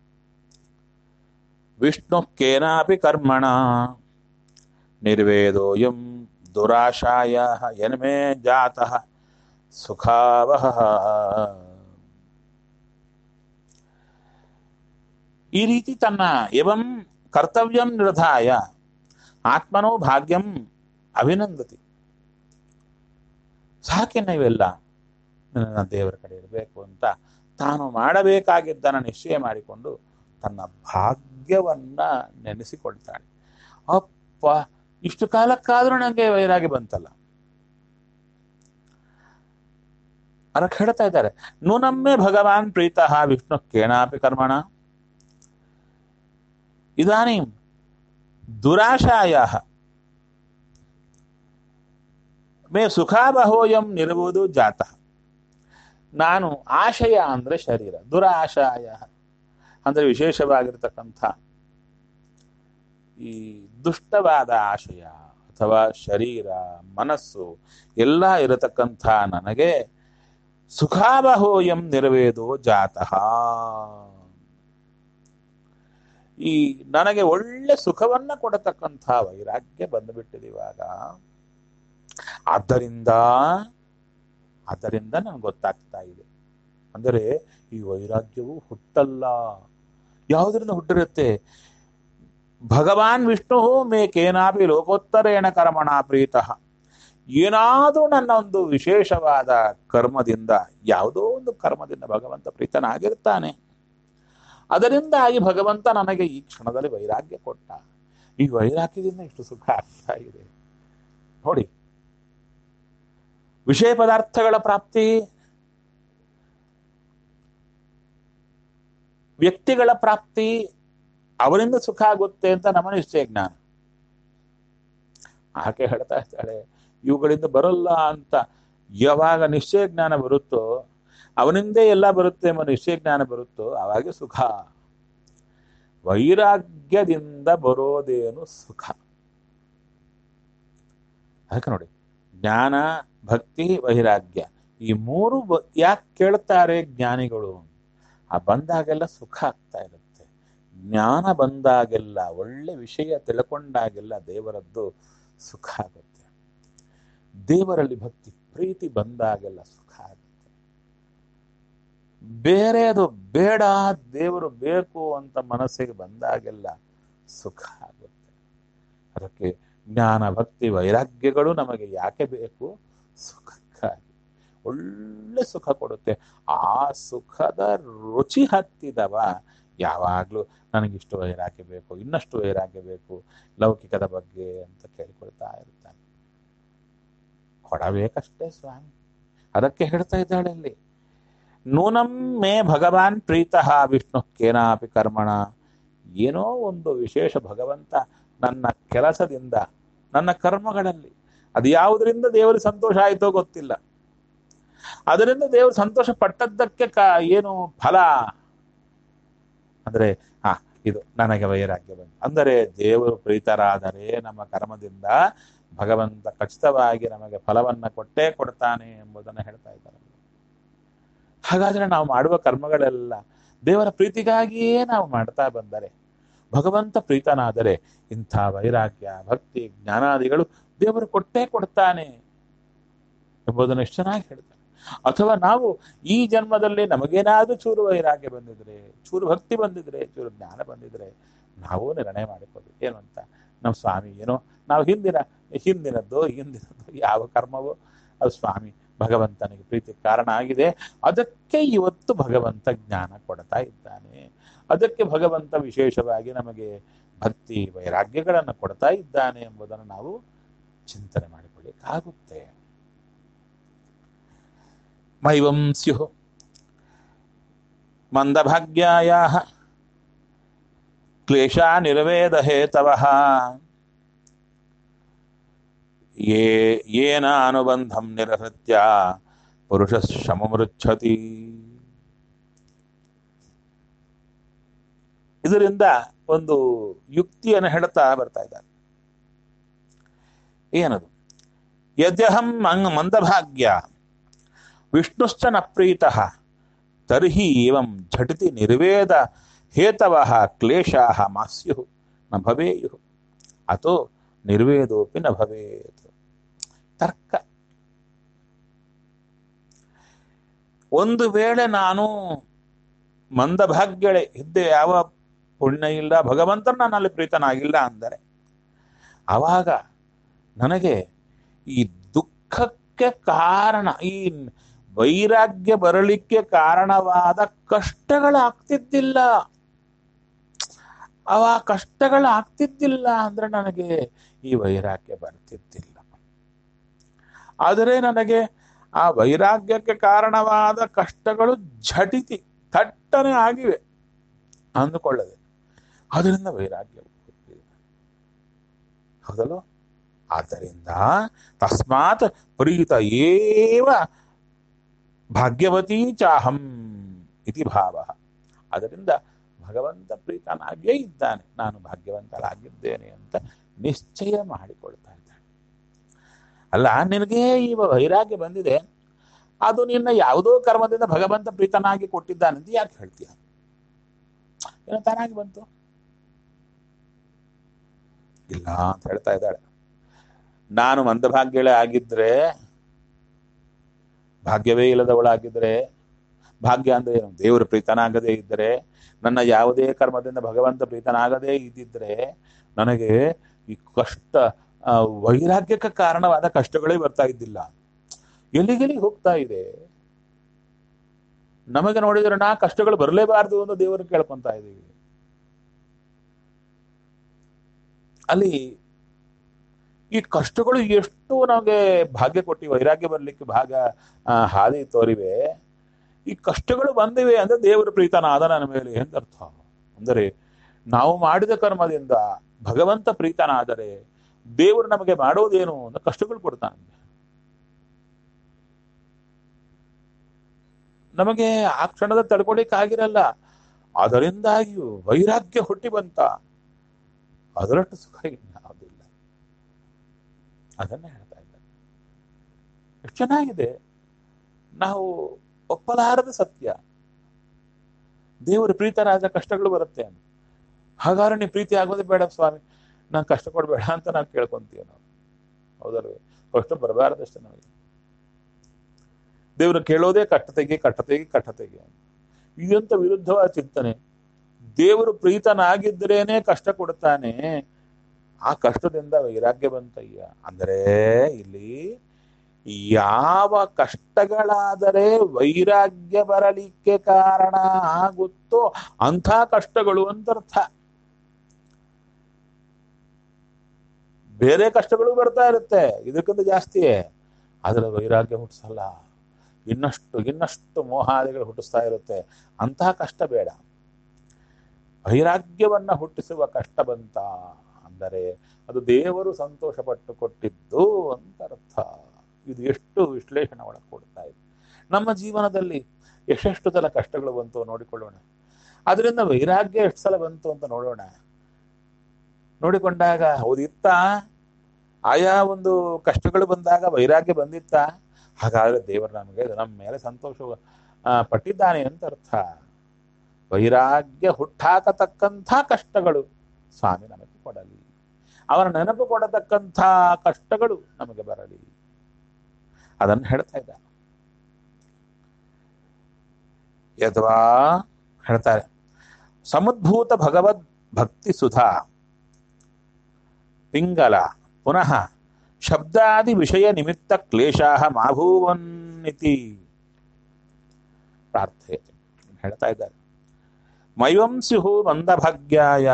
ವಿಷ್ಣು ಕೇನಾಪಿ ಕರ್ಮಣ ನಿರ್ವೇದೋಯಂ ದುರಾಶಾಯ ಯನ್ಮೇ ಜಾತಃ ಸುಖಾವಹ. ಈ ರೀತಿ ತನ್ನ ಎವಂ ಕರ್ತವ್ಯಂ ನಿರ್ಧಾಯ ಆತ್ಮನೋ ಭಾಗ್ಯಂ ಅಭಿನಂದತಿ. ಸಾಕಿನ್ನ ಇವೆಲ್ಲ ನನ್ನ ದೇವರ ಕಡೆ ಇರಬೇಕು ಅಂತ ತಾನು ಮಾಡಬೇಕಾಗಿದ್ದನ್ನು ನಿಶ್ಚಯ ಮಾಡಿಕೊಂಡು ತನ್ನ ಭಾಗ್ಯವನ್ನ ನೆನೆಸಿಕೊಳ್ತಾಳೆ. ಅಪ್ಪ, ಇಷ್ಟು ಕಾಲಕ್ಕಾದ್ರೂ ನನಗೆ ವೈರಾಗಿ ಬಂತಲ್ಲ. ಅದಕ್ಕೆ ಹೇಳ್ತಾ ಇದ್ದಾರೆ, ನೂನಮ್ಮೆ ಭಗವಾನ್ ಪ್ರೀತಃ ವಿಷ್ಣು ಕೇನಾಪಿ ಕರ್ಮಣ ಇದಾನೀಂ ದುರಾಶಾಯಾಹ ಮೇ ಸುಖಾವಹೋಯಂ ನಿರ್ವುದು ಜಾತಃ. ನಾನು ಆಶಯ ಅಂದ್ರೆ ಶರೀರ, ದುರಾಶಾಯ ಅಂದ್ರೆ ವಿಶೇಷವಾಗಿರ್ತಕ್ಕಂಥ ಈ ದುಷ್ಟವಾದ ಆಶಯ ಅಥವಾ ಶರೀರ ಮನಸ್ಸು ಎಲ್ಲ ಇರತಕ್ಕಂಥ ನನಗೆ ಸುಖಾವಹೋಯಂ ನಿರ್ವೇದೋ ಜಾತಃ. ಈ ನನಗೆ ಒಳ್ಳೆ ಸುಖವನ್ನ ಕೊಡತಕ್ಕಂಥ ವೈರಾಗ್ಯ ಬಂದುಬಿಟ್ಟಿದೆ ಇವಾಗ. ಆದ್ದರಿಂದ ಆದ್ದರಿಂದ ನನಗೆ ಗೊತ್ತಾಗ್ತಾ ಇದೆ. ಅಂದರೆ ಈ ವೈರಾಗ್ಯವು ಹುಟ್ಟಲ್ಲ. ಯಾವುದರಿಂದ ಹುಟ್ಟಿರುತ್ತೆ? ಭಗವಾನ್ ವಿಷ್ಣು ಮೇ ಕೇನಾಪಿ ಲೋಕೋತ್ತರೇಣ ಕರ್ಮಣ ಪ್ರೀತಃ. ಏನಾದರೂ ನನ್ನ ಒಂದು ವಿಶೇಷವಾದ ಕರ್ಮದಿಂದ, ಯಾವುದೋ ಒಂದು ಕರ್ಮದಿಂದ ಭಗವಂತ ಪ್ರೀತನಾಗಿರ್ತಾನೆ. ಅದರಿಂದಾಗಿ ಭಗವಂತ ನನಗೆ ಈ ಕ್ಷಣದಲ್ಲಿ ವೈರಾಗ್ಯ ಕೊಟ್ಟ. ಈ ವೈರಾಗ್ಯದಿಂದ ಇಷ್ಟು ಸುಖ ಆಗ್ತಾ ಇದೆ ನೋಡಿ. ವಿಷಯ ಪದಾರ್ಥಗಳ ಪ್ರಾಪ್ತಿ, ವ್ಯಕ್ತಿಗಳ ಪ್ರಾಪ್ತಿ, ಅವರಿಂದ ಸುಖ ಆಗುತ್ತೆ ಅಂತ ನಮ್ಮ ನಿಶ್ಚಯ ಜ್ಞಾನ. ಆಕೆ ಹೇಳ್ತಾ ಇದ್ದಾಳೆ, ಇವುಗಳಿಂದ ಬರಲ್ಲ ಅಂತ ಯಾವಾಗ ನಿಶ್ಚಯ ಜ್ಞಾನ ಬರುತ್ತೋ, ಅವನಿಂದೇ ಎಲ್ಲ ಬರುತ್ತೆ ಎಂಬ ನಿಶ್ಚಯ ಜ್ಞಾನ ಬರುತ್ತೋ ಅವಾಗೆ ಸುಖ. ವೈರಾಗ್ಯದಿಂದ ಬರೋದೇನು ಸುಖ. ಅದಕ್ಕೆ ನೋಡಿ, ಜ್ಞಾನ, ಭಕ್ತಿ, ವೈರಾಗ್ಯ ಈ ಮೂರು ಯಾಕೆ ಕೇಳ್ತಾರೆ ಜ್ಞಾನಿಗಳು? ಆ ಬಂದಾಗೆಲ್ಲ ಸುಖ ಆಗ್ತಾ ಇರುತ್ತೆ. ಜ್ಞಾನ ಬಂದಾಗೆಲ್ಲ, ಒಳ್ಳೆ ವಿಷಯ ತಿಳ್ಕೊಂಡಾಗೆಲ್ಲ ದೇವರದ್ದು ಸುಖ ಆಗುತ್ತೆ. ದೇವರಲ್ಲಿ ಭಕ್ತಿ ಪ್ರೀತಿ ಬಂದಾಗೆಲ್ಲ ಸುಖ ಆಗುತ್ತೆ. ಬೇರೆದು ಬೇಡ, ದೇವರು ಬೇಕು ಅಂತ ಮನಸ್ಸಿಗೆ ಬಂದಾಗೆಲ್ಲ ಸುಖ ಆಗುತ್ತೆ. ಅದಕ್ಕೆ ಜ್ಞಾನ, ಭಕ್ತಿ, ವೈರಾಗ್ಯಗಳು ನಮಗೆ ಯಾಕೆ ಬೇಕು? ಸುಖಕ್ಕಾಗಿ. ಒಳ್ಳೆ ಸುಖ ಕೊಡುತ್ತೆ. ಆ ಸುಖದ ರುಚಿ ಹತ್ತಿದವ ಯಾವಾಗ್ಲೂ ನನಗಿಷ್ಟು ವೈರಾಗ್ಯ ಬೇಕು, ಇನ್ನಷ್ಟು ವೈರಾಗ್ಯ ಬೇಕು, ಲೌಕಿಕದ ಬಗ್ಗೆ ಅಂತ ಕೇಳಿಕೊಳ್ತಾ ಇರ್ತಾನೆ. ಕೊಡಬೇಕಷ್ಟೇ ಸ್ವಾಮಿ. ಅದಕ್ಕೆ ಹೇಳ್ತಾ ಇದ್ದಾಳೆ ಅಲ್ಲಿ, ನೂನಂ ಮೇ ಭಗವಾನ್ ಪ್ರೀತಃ ವಿಷ್ಣು ಕೇನಾಪಿ ಕರ್ಮಣ. ಏನೋ ಒಂದು ವಿಶೇಷ ಭಗವಂತ ನನ್ನ ಕೆಲಸದಿಂದ, ನನ್ನ ಕರ್ಮಗಳಲ್ಲಿ, ಅದು ಯಾವುದರಿಂದ ದೇವರಿಗೆ ಸಂತೋಷ ಆಯಿತೋ ಗೊತ್ತಿಲ್ಲ, ಅದರಿಂದ ದೇವರು ಸಂತೋಷ ಪಟ್ಟದ್ದಕ್ಕೆ ಕ ಏನು ಫಲ ಅಂದ್ರೆ ಆ ಇದು ನನಗೆ ವೈರಾಗ್ಯ ಬಂತು. ಅಂದರೆ ದೇವರು ಪ್ರೀತರಾದರೆ ನಮ್ಮ ಕರ್ಮದಿಂದ ಭಗವಂತ ಖಚಿತವಾಗಿ ನಮಗೆ ಫಲವನ್ನ ಕೊಟ್ಟೇ ಕೊಡ್ತಾನೆ ಎಂಬುದನ್ನು ಹೇಳ್ತಾ ಇದ್ದಾರೆ. ಹಾಗಾದ್ರೆ ನಾವು ಮಾಡುವ ಕರ್ಮಗಳೆಲ್ಲ ದೇವರ ಪ್ರೀತಿಗಾಗಿಯೇ ನಾವು ಮಾಡ್ತಾ ಬಂದರೆ, ಭಗವಂತ ಪ್ರೀತನಾದರೆ ಇಂಥ ವೈರಾಗ್ಯ, ಭಕ್ತಿ, ಜ್ಞಾನಾದಿಗಳು ದೇವರು ಕೊಟ್ಟೇ ಕೊಡ್ತಾನೆ ಎಂಬುದನ್ನು ಎಷ್ಟು ಚೆನ್ನಾಗಿ ಹೇಳ್ತಾನೆ. ಅಥವಾ ನಾವು ಈ ಜನ್ಮದಲ್ಲಿ ನಮಗೇನಾದ್ರೂ ಚೂರು ವೈರಾಗ್ಯ ಬಂದಿದ್ರೆ, ಚೂರು ಭಕ್ತಿ ಬಂದಿದ್ರೆ, ಚೂರು ಜ್ಞಾನ ಬಂದಿದ್ರೆ ನಾವು ನಿರ್ಣಯ ಮಾಡಿಕೊಳ್ಳಿ ಏನು ಅಂತ. ನಮ್ಮ ಸ್ವಾಮಿ ಏನೋ ನಾವು ಹಿಂದಿನ ಹಿಂದಿನದ್ದು ಹಿಂದಿನದ್ದು ಯಾವ ಕರ್ಮವೋ ಅದು ಸ್ವಾಮಿ ಭಗವಂತನಿಗೆ ಪ್ರೀತಿ ಕಾರಣ ಆಗಿದೆ, ಅದಕ್ಕೆ ಇವತ್ತು ಭಗವಂತ ಜ್ಞಾನ ಕೊಡ್ತಾ ಇದ್ದಾನೆ, ಅದಕ್ಕೆ ಭಗವಂತ ವಿಶೇಷವಾಗಿ ನಮಗೆ ಭಕ್ತಿ ವೈರಾಗ್ಯಗಳನ್ನು ಕೊಡ್ತಾ ಇದ್ದಾನೆ ಎಂಬುದನ್ನು ನಾವು ಚಿಂತನೆ ಮಾಡಿಕೊಳ್ಳಿಕ್ಕಾಗುತ್ತೆ. ಮೈವಂ ಸ್ಯುಃ ಮಂದಭಾಗ್ಯಾಯಾಃ ಕ್ಲೇಶ ನಿರ್ವೇದ ಹೇತವಃ ಯೇ ಯೇನ ಅನುಬಂಧಂ ನಿರಹೃತ್ಯ ಪುರುಷ ಶಮಮೃಚ್ಛತಿ. ಇದರಿಂದ ಒಂದು ಯುಕ್ತಿಯನ್ನು ಹೇಳ್ತಾ ಬರ್ತಾ ಇದ್ದಾರೆ. ಏನದು? ಯದ್ಯಹಂ ಮಂದಭಾಗ್ಯ ವಿಷ್ಣುಶ್ಚ ನ ಪ್ರೀತಃ ತರ್ಹಿ ಏವಂ ಝಟಿತಿ ನಿರ್ವೇದ ಹೇತವಃ ಕ್ಲೇಶಾಃ ಮಾಸ್ಯುಃ ನ ಭವೇಯುಃ ಅಥೋ ನಿರ್ವೇದೋಪಿ ನ ಭವೇತ್. ತರ್ಕ. ಒಂದು ವೇಳೆ ನಾನು ಮಂದಭಾಗ್ಯಳೆ ಇದ್ದೆ, ಯಾವ ಪುಣ್ಯ ಇಲ್ಲ, ಭಗವಂತನ ನನ್ನಲ್ಲಿ ಪ್ರೀತನಾಗಿಲ್ಲ ಅಂದರೆ ಆವಾಗ ನನಗೆ ಈ ದುಃಖಕ್ಕೆ ಕಾರಣ, ಈ ವೈರಾಗ್ಯ ಬರಲಿಕ್ಕೆ ಕಾರಣವಾದ ಕಷ್ಟಗಳಾಗ್ತಿದ್ದಿಲ್ಲ. ಅವ ಕಷ್ಟಗಳಾಗ್ತಿದ್ದಿಲ್ಲ ಅಂದ್ರೆ ನನಗೆ ಈ ವೈರಾಗ್ಯ ಬರ್ತಿದ್ದಿಲ್ಲ. ಆದರೆ ನನಗೆ ಆ ವೈರಾಗ್ಯಕ್ಕೆ ಕಾರಣವಾದ ಕಷ್ಟಗಳು ಝಟಿತಿ ಥಟ್ಟನೆ ಆಗಿವೆ ಅಂದುಕೊಳ್ಳದೆ, ಅದರಿಂದ ವೈರಾಗ್ಯ ಹುಟ್ಟಿದೆ. ಹೌದಲ್ಲೋ? ಆದ್ದರಿಂದ ತಸ್ಮಾತ್ ಪ್ರೀತ ಏವ ಭಾಗ್ಯವತೀ ಚಾಹಂ ಇತಿ ಭಾವ. ಅದರಿಂದ ಭಗವಂತ ಪ್ರೀತನಾಗಿಯೇ ಇದ್ದಾನೆ, ನಾನು ಭಾಗ್ಯವಂತಳಾಗಿದ್ದೇನೆ ಅಂತ ನಿಶ್ಚಯ ಮಾಡಿಕೊಳ್ತಾ ಇದ್ದಾನೆ. ಅಲ್ಲ, ನಿನಗೆ ಈ ವೈರಾಗ್ಯ ಬಂದಿದೆ, ಅದು ನಿನ್ನ ಯಾವುದೋ ಕರ್ಮದಿಂದ ಭಗವಂತ ಪ್ರೀತನಾಗಿ ಕೊಟ್ಟಿದ್ದಾನಂತ ಯಾಕೆ ಹೇಳ್ತೀಯ? ಏನೋ ತಾನಾಗಿ ಬಂತು ಇಲ್ಲ ಅಂತ ಹೇಳ್ತಾ ಇದ್ದಾಳೆ. ನಾನು ಮಂದಭಾಗ್ಯಳೆ ಆಗಿದ್ರೆ, ಭಾಗ್ಯವೇ ಇಲ್ಲದವಳಾಗಿದ್ರೆ, ಭಾಗ್ಯ ಅಂದ್ರೆ ಏನು? ದೇವರು ಪ್ರೀತನಾಗದೇ ಇದ್ದರೆ, ನನ್ನ ಯಾವುದೇ ಕರ್ಮದಿಂದ ಭಗವಂತ ಪ್ರೀತನಾಗದೇ ಇದ್ದಿದ್ರೆ ನನಗೆ ಈ ಕಷ್ಟ, ವೈರಾಗ್ಯಕ್ಕೆ ಕಾರಣವಾದ ಕಷ್ಟಗಳೇ ಬರ್ತಾ ಇದ್ದಿಲ್ಲ. ಎಲ್ಲಿಗೆಲ್ಲಿ ಹೋಗ್ತಾ ಇದೆ ನಮಗೆ ನೋಡಿದ್ರೆ, ನಾ ಕಷ್ಟಗಳು ಬರಲೇಬಾರದು ಅಂತ ದೇವರು ಕೇಳ್ಕೊಂತ ಇದ್ದೀವಿ. ಅಲ್ಲಿ ಈ ಕಷ್ಟಗಳು ಎಷ್ಟು ನಮಗೆ ಭಾಗ್ಯ ಕೊಟ್ಟಿ ವೈರಾಗ್ಯ ಬರ್ಲಿಕ್ಕೆ ಭಾಗ ಹಾದಿ ತೋರಿವೆ. ಈ ಕಷ್ಟಗಳು ಬಂದಿವೆ ಅಂದ್ರೆ ದೇವರು ಪ್ರೀತನಾದ ನನ್ನ ಮೇಲೆ ಅಂತ ಅರ್ಥ. ಅಂದರೆ ನಾವು ಮಾಡಿದ ಕರ್ಮದಿಂದ ಭಗವಂತ ಪ್ರೀತನಾದರೆ ದೇವರು ನಮಗೆ ಮಾಡೋದೇನು ಅಂತ ಕಷ್ಟಗಳು ಕೊಡ್ತಾನೆ. ನಮಗೆ ಆ ಕ್ಷಣದ ತಡ್ಕೊಳಿಕ್ಕಾಗಿರಲ್ಲ, ಅದರಿಂದಾಗಿಯೂ ವೈರಾಗ್ಯ ಹುಟ್ಟಿ ಬಂತ, ಅದರಷ್ಟು ಸುಖ ಇನ್ನಾವುದಿಲ್ಲ. ಅದನ್ನ ಹೇಳ್ತಾ ಇದ್ದಾರೆ. ಎಷ್ಟು ಚೆನ್ನಾಗಿದೆ. ನಾವು ಒಪ್ಪಲಾರದ ಸತ್ಯ, ದೇವರು ಪ್ರೀತರಾದ ಕಷ್ಟಗಳು ಬರುತ್ತೆ ಅಂತ. ಹಾಗಾದ್ರೆ ನೀವು ಪ್ರೀತಿ ಆಗೋದೇ ಬೇಡ ಸ್ವಾಮಿ, ನಾನು ಕಷ್ಟ ಕೊಡಬೇಡ ಅಂತ ನಾವು ಕೇಳ್ಕೊಂತೀವಿ. ನಾವು ಹೌದಲ್ವೇ? ಕಷ್ಟ ಬರಬಾರದಷ್ಟೇ ನಮಗೆ. ದೇವರು ಕೇಳೋದೇ ಕಟ್ಟತೆಗೆ ಕಟ್ಟತೆಗೆ ಕಟ್ಟತೆಗೆ. ಇದಂತ ವಿರುದ್ಧವಾದ ಚಿಂತನೆ. ದೇವರು ಪ್ರೀತನಾಗಿದ್ದರೇನೆ ಕಷ್ಟ ಕೊಡ್ತಾನೆ, ಆ ಕಷ್ಟದಿಂದ ವೈರಾಗ್ಯ ಬಂತಯ್ಯ. ಅಂದರೆ ಇಲ್ಲಿ ಯಾವ ಕಷ್ಟಗಳಾದರೆ ವೈರಾಗ್ಯ ಬರಲಿಕ್ಕೆ ಕಾರಣ ಆಗುತ್ತೋ ಅಂಥ ಕಷ್ಟಗಳು ಅಂತರ್ಥ. ಬೇರೆ ಕಷ್ಟಗಳು ಬರ್ತಾ ಇರುತ್ತೆ ಇದಕ್ಕಿಂತ ಜಾಸ್ತಿಯೇ, ಅದರ ವೈರಾಗ್ಯ ಹುಟ್ಟಿಸಲ್ಲ. ಇನ್ನಷ್ಟು ಇನ್ನಷ್ಟು ಮೋಹಾದಿಗಳು ಹುಟ್ಟಿಸ್ತಾ ಇರುತ್ತೆ. ಅಂತಹ ಕಷ್ಟ ಬೇಡ. ವೈರಾಗ್ಯವನ್ನ ಹುಟ್ಟಿಸುವ ಕಷ್ಟ ಬಂತ ಅಂದರೆ ಅದು ದೇವರು ಸಂತೋಷ ಪಟ್ಟು ಕೊಟ್ಟಿದ್ದು ಅಂತ ಅರ್ಥ. ಇದು ಎಷ್ಟು ವಿಶ್ಲೇಷಣೆ ಒಳಗೆ ಕೊಡ್ತಾ ಇದೆ. ನಮ್ಮ ಜೀವನದಲ್ಲಿ ಎಷ್ಟೆಷ್ಟು ಸಲ ಕಷ್ಟಗಳು ಬಂತು ನೋಡಿಕೊಳ್ಳೋಣ. ಅದರಿಂದ ವೈರಾಗ್ಯ ಎಷ್ಟು ಸಲ ಬಂತು ಅಂತ ನೋಡೋಣ. ನೋಡಿಕೊಂಡಾಗ ಹೌದಿತ್ತ, ಆಯಾ ಒಂದು ಕಷ್ಟಗಳು ಬಂದಾಗ ವೈರಾಗ್ಯ ಬಂದಿತ್ತ, ಹಾಗಾದ್ರೆ ದೇವರು ನಮಗೆ ನಮ್ಮ ಮೇಲೆ ಸಂತೋಷ ಪಟ್ಟಿದ್ದಾನೆ ಅಂತ ಅರ್ಥ. ವೈರಾಗ್ಯ ಹುಟ್ಟಾಕತಕ್ಕಂಥ ಕಷ್ಟಗಳು ಸ್ವಾಮಿ ನಮಗೆ ಕೊಡಲಿ, ಅವನ ನೆನಪು ಕೊಡತಕ್ಕಂಥ ಕಷ್ಟಗಳು ನಮಗೆ ಬರಲಿ, ಅದನ್ನು ಹೇಳ್ತಾ ಇದ್ದ. ಯದ್ವಾ ಹೇಳ್ತಾರೆ, ಸಮುದ್ಭೂತ ಭಗವದ್ ಭಕ್ತಿ ಸುಧಾ ಪಿಂಗಲ ಪುನಃ ಶಬ್ದಾದಿ ವಿಷಯ ನಿಮಿತ್ತ ಕ್ಲೇಶಾ ಮಾಭೂವನ್ನಿತಿ ಪ್ರಾರ್ಥಯತೆ ಹೇಳ್ತಾ ಇದ್ದಾರೆ. ಮೈವಂ ಸ್ಯುಹು ಮಂದಭಾಗ್ಯಾಯ,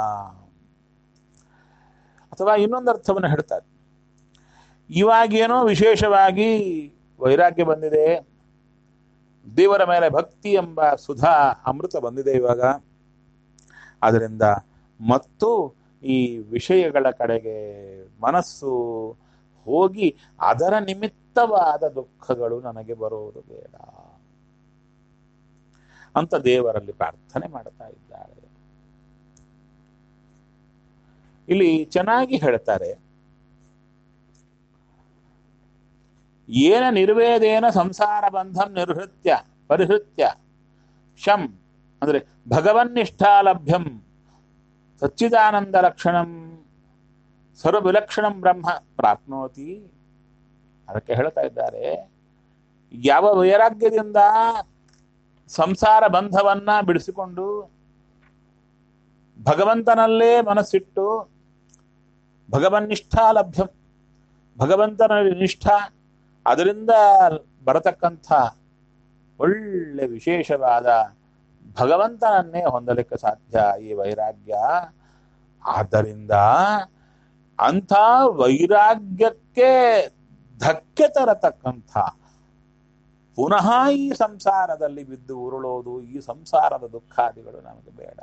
ಅಥವಾ ಇನ್ನೊಂದು ಅರ್ಥವನ್ನು ಹೇಳ್ತಾರೆ. ಇವಾಗೇನೋ ವಿಶೇಷವಾಗಿ ವೈರಾಗ್ಯ ಬಂದಿದೆ, ದೇವರ ಮೇಲೆ ಭಕ್ತಿ ಎಂಬ ಸುಧಾ ಅಮೃತ ಬಂದಿದೆ ಇವಾಗ. ಅದರಿಂದ ಮತ್ತು ಈ ವಿಷಯಗಳ ಕಡೆಗೆ ಮನಸ್ಸು ಹೋಗಿ ಅದರ ನಿಮಿತ್ತವಾದ ದುಃಖಗಳು ನನಗೆ ಬರುವುದು ಬೇಡ ಅಂತ ದೇವರಲ್ಲಿ ಪ್ರಾರ್ಥನೆ ಮಾಡ್ತಾ ಇದ್ದಾರೆ. ಇಲ್ಲಿ ಚೆನ್ನಾಗಿ ಹೇಳ್ತಾರೆ, ಏನ ನಿರ್ವೇದೇನ ಸಂಸಾರ ಬಂಧಂ ನಿರ್ಹೃತ್ಯ ಪರಿಹೃತ್ಯ ಶಂ ಅಂದ್ರೆ ಭಗವನ್ನಿಷ್ಠಾ ಲಭ್ಯಂ ಸಚ್ಚಿದಾನಂದ ಲಕ್ಷಣಂ ಸರ್ವವಿಲಕ್ಷಣಂ ಬ್ರಹ್ಮ ಪ್ರಾಪ್ನೋತಿ. ಅದಕ್ಕೆ ಹೇಳ್ತಾ ಇದ್ದಾರೆ, ಯಾವ ವೈರಾಗ್ಯದಿಂದ ಸಂಸಾರ ಬಂಧವನ್ನ ಬಿಡಿಸಿಕೊಂಡು ಭಗವಂತನಲ್ಲೇ ಮನಸ್ಸಿಟ್ಟು ಭಗವನ್ನಿಷ್ಠಾ ಲಭ್ಯಂ, ಭಗವಂತನಲ್ಲಿ ನಿಷ್ಠ, ಅದರಿಂದ ಬರತಕ್ಕಂಥ ಒಳ್ಳೆ ವಿಶೇಷವಾದ ಭಗವಂತನನ್ನೇ ಹೊಂದಲಿಕ್ಕೆ ಸಾಧ್ಯ ಈ ವೈರಾಗ್ಯ. ಆದ್ದರಿಂದ ಅಂಥ ವೈರಾಗ್ಯಕ್ಕೆ ಧಕ್ಕೆ ತರತಕ್ಕಂಥ ಪುನಃ ಈ ಸಂಸಾರದಲ್ಲಿ ಬಿದ್ದು ಉರುಳೋದು, ಈ ಸಂಸಾರದ ದುಃಖಾದಿಗಳು ನಮಗೆ ಬೇಡ.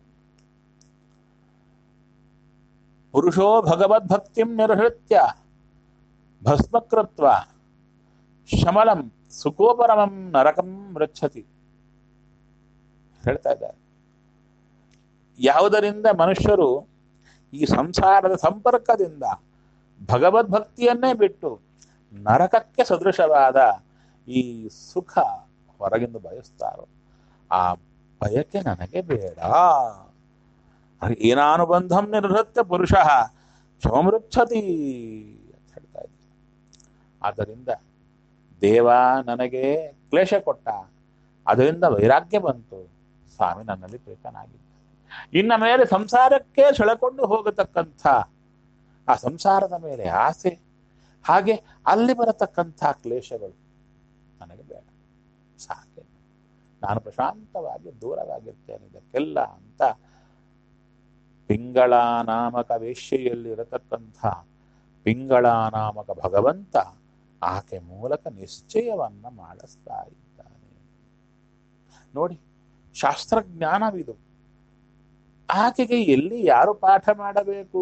ಪುರುಷೋ ಭಗವದ್ಭಕ್ತಿಂ ನಿರ್ಹೃತ್ಯ ಭಸ್ಮಕೃತ್ವ ಶಮಲಂ ಸುಖೋಪರಮಂ ನರಕಂ ಮೃಚ್ಛತಿ. ಹೇಳ್ತಾ ಇದ್ದಾರೆ, ಯಾವುದರಿಂದ ಮನುಷ್ಯರು ಈ ಸಂಸಾರದ ಸಂಪರ್ಕದಿಂದ ಭಗವದ್ಭಕ್ತಿಯನ್ನೇ ಬಿಟ್ಟು ನರಕಕ್ಕೆ ಸದೃಶವಾದ ಈ ಸುಖ ಹೊರಗಿಂದ ಬಯಸ್ತಾರೋ ಆ ಬಯಕೆ ನನಗೆ ಬೇಡ. ಏನಾನುಬಂಧಂ ನಿರ್ಹೃತ್ಯ ಪುರುಷ ಶಮಮೃಚ್ಛತಿ ಅಂತ ಹೇಳ್ತಾ ಇದ್ದಾರೆ. ಆದ್ದರಿಂದ ದೇವ ನನಗೆ ಕ್ಲೇಶ ಕೊಟ್ಟ, ಅದರಿಂದ ವೈರಾಗ್ಯ ಬಂತು, ಸ್ವಾಮಿ ನನ್ನಲ್ಲಿ ಪ್ರೀತನಾಗಿದ್ದ. ಇನ್ನ ಮೇಲೆ ಸಂಸಾರಕ್ಕೆ ಸೆಳೆಕೊಂಡು ಹೋಗತಕ್ಕಂಥ ಆ ಸಂಸಾರದ ಮೇಲೆ ಆಸೆ, ಹಾಗೆ ಅಲ್ಲಿ ಬರತಕ್ಕಂಥ ಕ್ಲೇಶಗಳು ನನಗೆ ಬೇಡ, ಸಾಕೆ, ನಾನು ಪ್ರಶಾಂತವಾಗಿ ದೂರವಾಗಿರ್ತೇನೆ ಇದಕ್ಕೆಲ್ಲ ಅಂತ ಪಿಂಗಳ ನಾಮಕ ವೇಶ್ಯೆಯಲ್ಲಿ ಇರತಕ್ಕಂಥ ಪಿಂಗಳ ನಾಮಕ ಭಗವಂತ ಆಕೆ ಮೂಲಕ ನಿಶ್ಚಯವನ್ನ ಮಾಡಿಸ್ತಾ ಇದ್ದಾನೆ. ನೋಡಿ, ಶಾಸ್ತ್ರಜ್ಞಾನವಿದು. ಆಕೆಗೆ ಎಲ್ಲಿ ಯಾರು ಪಾಠ ಮಾಡಬೇಕು?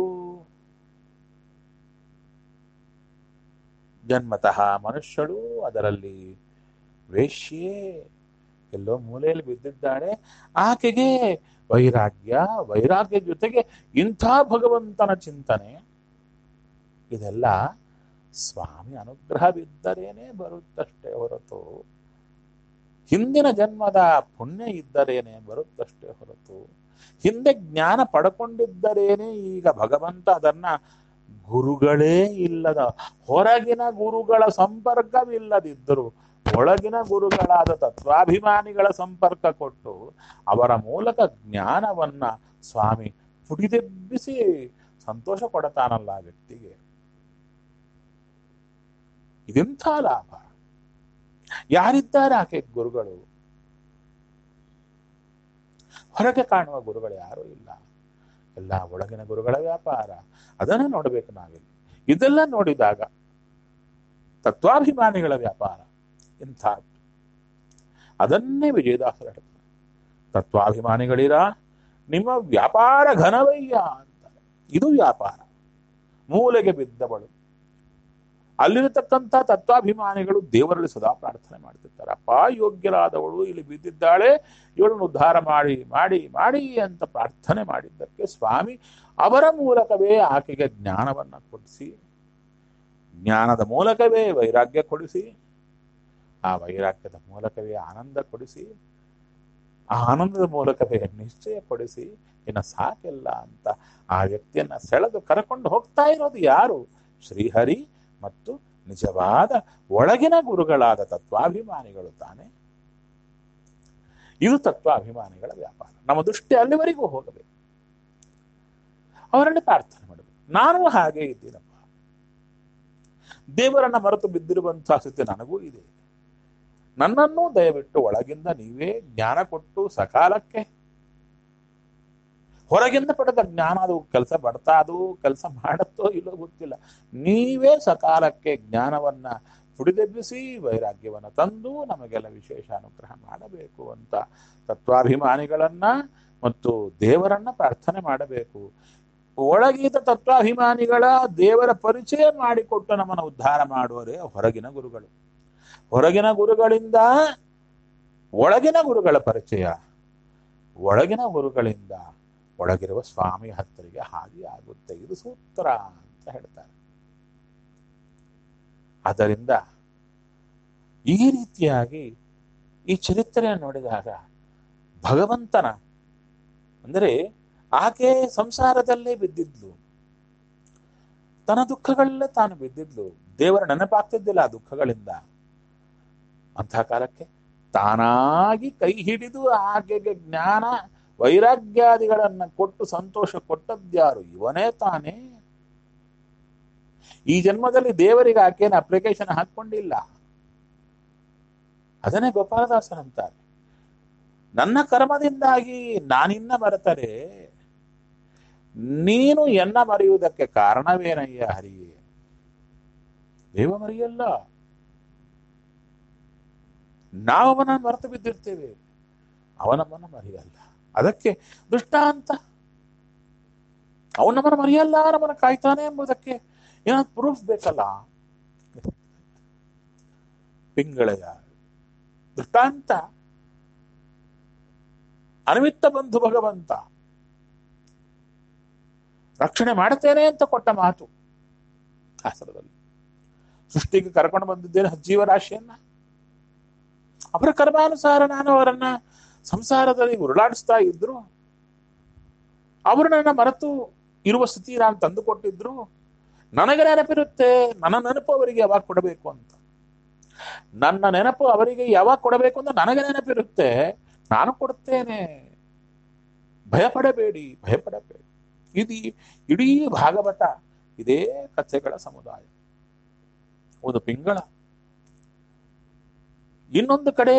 ಜನ್ಮತಃ ಮನುಷ್ಯಳು, ಅದರಲ್ಲಿ ವೇಶ್ಯೆ ಎಲ್ಲೋ ಮೂಲೆಯಲ್ಲಿ ಬಿದ್ದಿದ್ದಾಳೆ. ಆಕೆಗೆ ವೈರಾಗ್ಯ, ವೈರಾಗ್ಯ ಜೊತೆಗೆ ಇಂಥ ಭಗವಂತನ ಚಿಂತನೆ, ಇದೆಲ್ಲ ಸ್ವಾಮಿ ಅನುಗ್ರಹವಿದ್ದರೇನೆ ಬರುತ್ತಷ್ಟೇ ಹೊರತು, ಹಿಂದಿನ ಜನ್ಮದ ಪುಣ್ಯ ಇದ್ದರೇನೆ ಬರುತ್ತಷ್ಟೇ ಹೊರತು, ಹಿಂದೆ ಜ್ಞಾನ ಪಡ್ಕೊಂಡಿದ್ದರೇನೆ ಈಗ ಭಗವಂತ ಅದನ್ನ ಗುರುಗಳೇ ಇಲ್ಲದ, ಹೊರಗಿನ ಗುರುಗಳ ಸಂಪರ್ಕವಿಲ್ಲದಿದ್ದರು ಒಳಗಿನ ಗುರುಗಳಾದ ತತ್ವಾಭಿಮಾನಿಗಳ ಸಂಪರ್ಕ ಕೊಟ್ಟು ಅವರ ಮೂಲಕ ಜ್ಞಾನವನ್ನ ಸ್ವಾಮಿ ಪುಡಿದೆಬ್ಬಿಸಿ ಸಂತೋಷ ಪಡತಾನಲ್ಲ ವ್ಯಕ್ತಿಗೆ. ಇದೆಂಥ ಲಾಭ! ಯಾರಿದ್ದಾರೆ ಆಕೆ ಗುರುಗಳು? ಹೊರಗೆ ಕಾಣುವ ಗುರುಗಳು ಯಾರೂ ಇಲ್ಲ, ಎಲ್ಲ ಒಳಗಿನ ಗುರುಗಳ ವ್ಯಾಪಾರ. ಅದನ್ನು ನೋಡ್ಬೇಕು ನಾವಿಲ್ಲಿ. ಇದೆಲ್ಲ ನೋಡಿದಾಗ ತತ್ವಾಭಿಮಾನಿಗಳ ವ್ಯಾಪಾರ ಇಂಥ, ಅದನ್ನೇ ವಿಜಯದಾಸರು ಹೇಳ್ತಾರೆ, ತತ್ವಾಭಿಮಾನಿಗಳಿರ ನಿಮ್ಮ ವ್ಯಾಪಾರ ಘನವಯ್ಯ ಅಂತಾರೆ. ಇದು ವ್ಯಾಪಾರ. ಮೂಲೆಗೆ ಬಿದ್ದವಳು, ಅಲ್ಲಿರತಕ್ಕಂಥ ತತ್ವಾಭಿಮಾನಿಗಳು ದೇವರಲ್ಲಿ ಸದಾ ಪ್ರಾರ್ಥನೆ ಮಾಡ್ತಿರ್ತಾರೆ, ಅಪ್ಪ ಯೋಗ್ಯರಾದವಳು ಇಲ್ಲಿ ಬಿದ್ದಿದ್ದಾಳೆ, ಇವಳನ್ನು ಉದ್ಧಾರ ಮಾಡಿ ಮಾಡಿ ಮಾಡಿ ಅಂತ ಪ್ರಾರ್ಥನೆ ಮಾಡಿದ್ದಕ್ಕೆ ಸ್ವಾಮಿ ಅವರ ಮೂಲಕವೇ ಆಕೆಗೆ ಜ್ಞಾನವನ್ನ ಕೊಡಿಸಿ, ಜ್ಞಾನದ ಮೂಲಕವೇ ವೈರಾಗ್ಯ ಕೊಡಿಸಿ, ಆ ವೈರಾಗ್ಯದ ಮೂಲಕವೇ ಆನಂದ ಕೊಡಿಸಿ, ಆ ಆನಂದದ ಮೂಲಕವೇ ನಿಶ್ಚಯ ಕೊಡಿಸಿ, ಇನ್ನು ಸಾಕೆಲ್ಲ ಅಂತ ಆ ವ್ಯಕ್ತಿಯನ್ನ ಸೆಳೆದು ಕರ್ಕೊಂಡು ಹೋಗ್ತಾ ಇರೋದು ಯಾರು? ಶ್ರೀಹರಿ ಮತ್ತು ನಿಜವಾದ ಒಳಗಿನ ಗುರುಗಳಾದ ತತ್ವಾಭಿಮಾನಿಗಳು ತಾನೆ. ಇದು ತತ್ವಾಭಿಮಾನಿಗಳ ವ್ಯಾಪಾರ. ನಮ್ಮ ದೃಷ್ಟಿ ಅಲ್ಲಿವರೆಗೂ ಹೋಗಬೇಕು, ಅವರಲ್ಲಿ ಪ್ರಾರ್ಥನೆ ಮಾಡಬೇಕು. ನಾನು ಹಾಗೆ ಇದ್ದೀನಪ್ಪ, ದೇವರನ್ನ ಮರೆತು ಬಿದ್ದಿರುವಂತಹ ಸ್ಥಿತಿ ನನಗೂ ಇದೆ, ನನ್ನನ್ನೂ ದಯವಿಟ್ಟು ಒಳಗಿಂದ ನೀವೇ ಜ್ಞಾನ ಕೊಟ್ಟು ಸಕಾಲಕ್ಕೆ, ಹೊರಗಿಂದ ಪಡೆದ ಜ್ಞಾನ ಅದು ಕೆಲಸ ಪಡ್ತಾ, ಅದು ಕೆಲಸ ಮಾಡತ್ತೋ ಇಲ್ಲೋ ಗೊತ್ತಿಲ್ಲ, ನೀವೇ ಸಕಾಲಕ್ಕೆ ಜ್ಞಾನವನ್ನ ಪುಡಿದೆಬ್ಬಿಸಿ ವೈರಾಗ್ಯವನ್ನ ತಂದು ನಮಗೆಲ್ಲ ವಿಶೇಷ ಅನುಗ್ರಹ ಮಾಡಬೇಕು ಅಂತ ತತ್ವಾಭಿಮಾನಿಗಳನ್ನ ಮತ್ತು ದೇವರನ್ನ ಪ್ರಾರ್ಥನೆ ಮಾಡಬೇಕು. ಒಳಗಿದ ತತ್ವಾಭಿಮಾನಿಗಳ ದೇವರ ಪರಿಚಯ ಮಾಡಿಕೊಟ್ಟು ನಮ್ಮನ್ನು ಉದ್ಧಾರ ಮಾಡುವರೇ ಹೊರಗಿನ ಗುರುಗಳು. ಹೊರಗಿನ ಗುರುಗಳಿಂದ ಒಳಗಿನ ಗುರುಗಳ ಪರಿಚಯ, ಒಳಗಿನ ಗುರುಗಳಿಂದ ಒಳಗಿರುವ ಸ್ವಾಮಿ ಹತ್ತರಿಗೆ ಹಾಗೆ ಆಗುತ್ತೆ. ಇದು ಸೂತ್ರ ಅಂತ ಹೇಳ್ತಾರೆ. ಆದ್ದರಿಂದ ಈ ರೀತಿಯಾಗಿ ಈ ಚರಿತ್ರೆಯನ್ನು ನೋಡಿದಾಗ ಭಗವಂತನ ಅಂದರೆ ಆಕೆ ಸಂಸಾರದಲ್ಲೇ ಬಿದ್ದಿದ್ಲು, ತನ್ನ ದುಃಖಗಳಲ್ಲೇ ತಾನು ಬಿದ್ದಿದ್ಲು, ದೇವರ ನೆನಪಾಗ್ತಿದ್ದಿಲ್ಲ ಆ ದುಃಖಗಳಿಂದ. ಅಂಥ ಕಾಲಕ್ಕೆ ತಾನಾಗಿ ಕೈ ಹಿಡಿದು ಆಕೆಗೆ ಜ್ಞಾನ ವೈರಾಗ್ಯಾದಿಗಳನ್ನ ಕೊಟ್ಟು ಸಂತೋಷ ಕೊಟ್ಟದ್ಯಾರು? ಇವನೇ ತಾನೇ. ಈ ಜನ್ಮದಲ್ಲಿ ದೇವರಿಗೆ ಆಕೆಯನ್ನು ಅಪ್ಲಿಕೇಶನ್ ಹಾಕೊಂಡಿಲ್ಲ. ಅದನ್ನೇ ಗೋಪಾಲದಾಸರಂತಾರೆ, ನನ್ನ ಕರ್ಮದಿಂದಾಗಿ ನಾನಿನ್ನ ಮರೆತರೆ ನೀನು ಎನ್ನ ಮರೆಯುವುದಕ್ಕೆ ಕಾರಣವೇನಯ್ಯ ಹರಿಯೇ? ದೇವ ಮರೆಯಲ್ಲ, ನಾವು ಅವನನ್ನು ಮರೆತು ಬಿದ್ದಿರ್ತೇವೆ, ಅವನಮ್ಮನ ಮರೆಯಲ್ಲ. ಅದಕ್ಕೆ ದೃಷ್ಟಾಂತ, ಅವನು ನಮ್ಮನ್ನು ಮರೆಯಲ್ಲ, ನಮ್ಮನ್ನು ಕಾಯ್ತಾನೆ ಎಂಬುದಕ್ಕೆ ಏನಾದ್ರು ಪ್ರೂಫ್ ಬೇಕಲ್ಲ. ಪಿಂಗಳೆಯ ದೃಷ್ಟಾಂತ ಅನಿಮಿತ್ತ ಬಂಧು ಭಗವಂತ ರಕ್ಷಣೆ ಮಾಡುತ್ತೇನೆ ಅಂತ ಕೊಟ್ಟ ಮಾತು ಶಾಸ್ತ್ರದಲ್ಲಿ. ಸೃಷ್ಟಿಗೆ ಕರ್ಕೊಂಡು ಬಂದಿದ್ದೇನೆ ಜೀವರಾಶಿಯನ್ನ, ಅವರ ಕರ್ಮಾನುಸಾರ ನಾನು ಅವರನ್ನ ಸಂಸಾರದಲ್ಲಿ ಉರುಳಾಡಿಸ್ತಾ ಇದ್ರು, ಅವರು ನನ್ನ ಮರೆತು ಇರುವ ಸ್ಥಿತಿ ನಾನು ತಂದು ಕೊಟ್ಟಿದ್ರು. ನನಗೆ ನೆನಪಿರುತ್ತೆ, ನನ್ನ ನೆನಪು ಅವರಿಗೆ ಯಾವಾಗ ಕೊಡಬೇಕು ಅಂತ. ನನ್ನ ನೆನಪು ಅವರಿಗೆ ಯಾವಾಗ ಕೊಡಬೇಕು ಅಂತ ನನಗೆ ನೆನಪಿರುತ್ತೆ, ನಾನು ಕೊಡುತ್ತೇನೆ, ಭಯಪಡಬೇಡಿ, ಭಯಪಡಬೇಡಿ. ಇದು ಇಡೀ ಭಾಗವತ ಇದೇ ಕಥೆಗಳ ಸಮುದಾಯ. ಒಂದು ಪಿಂಗಳ, ಇನ್ನೊಂದು ಕಡೆ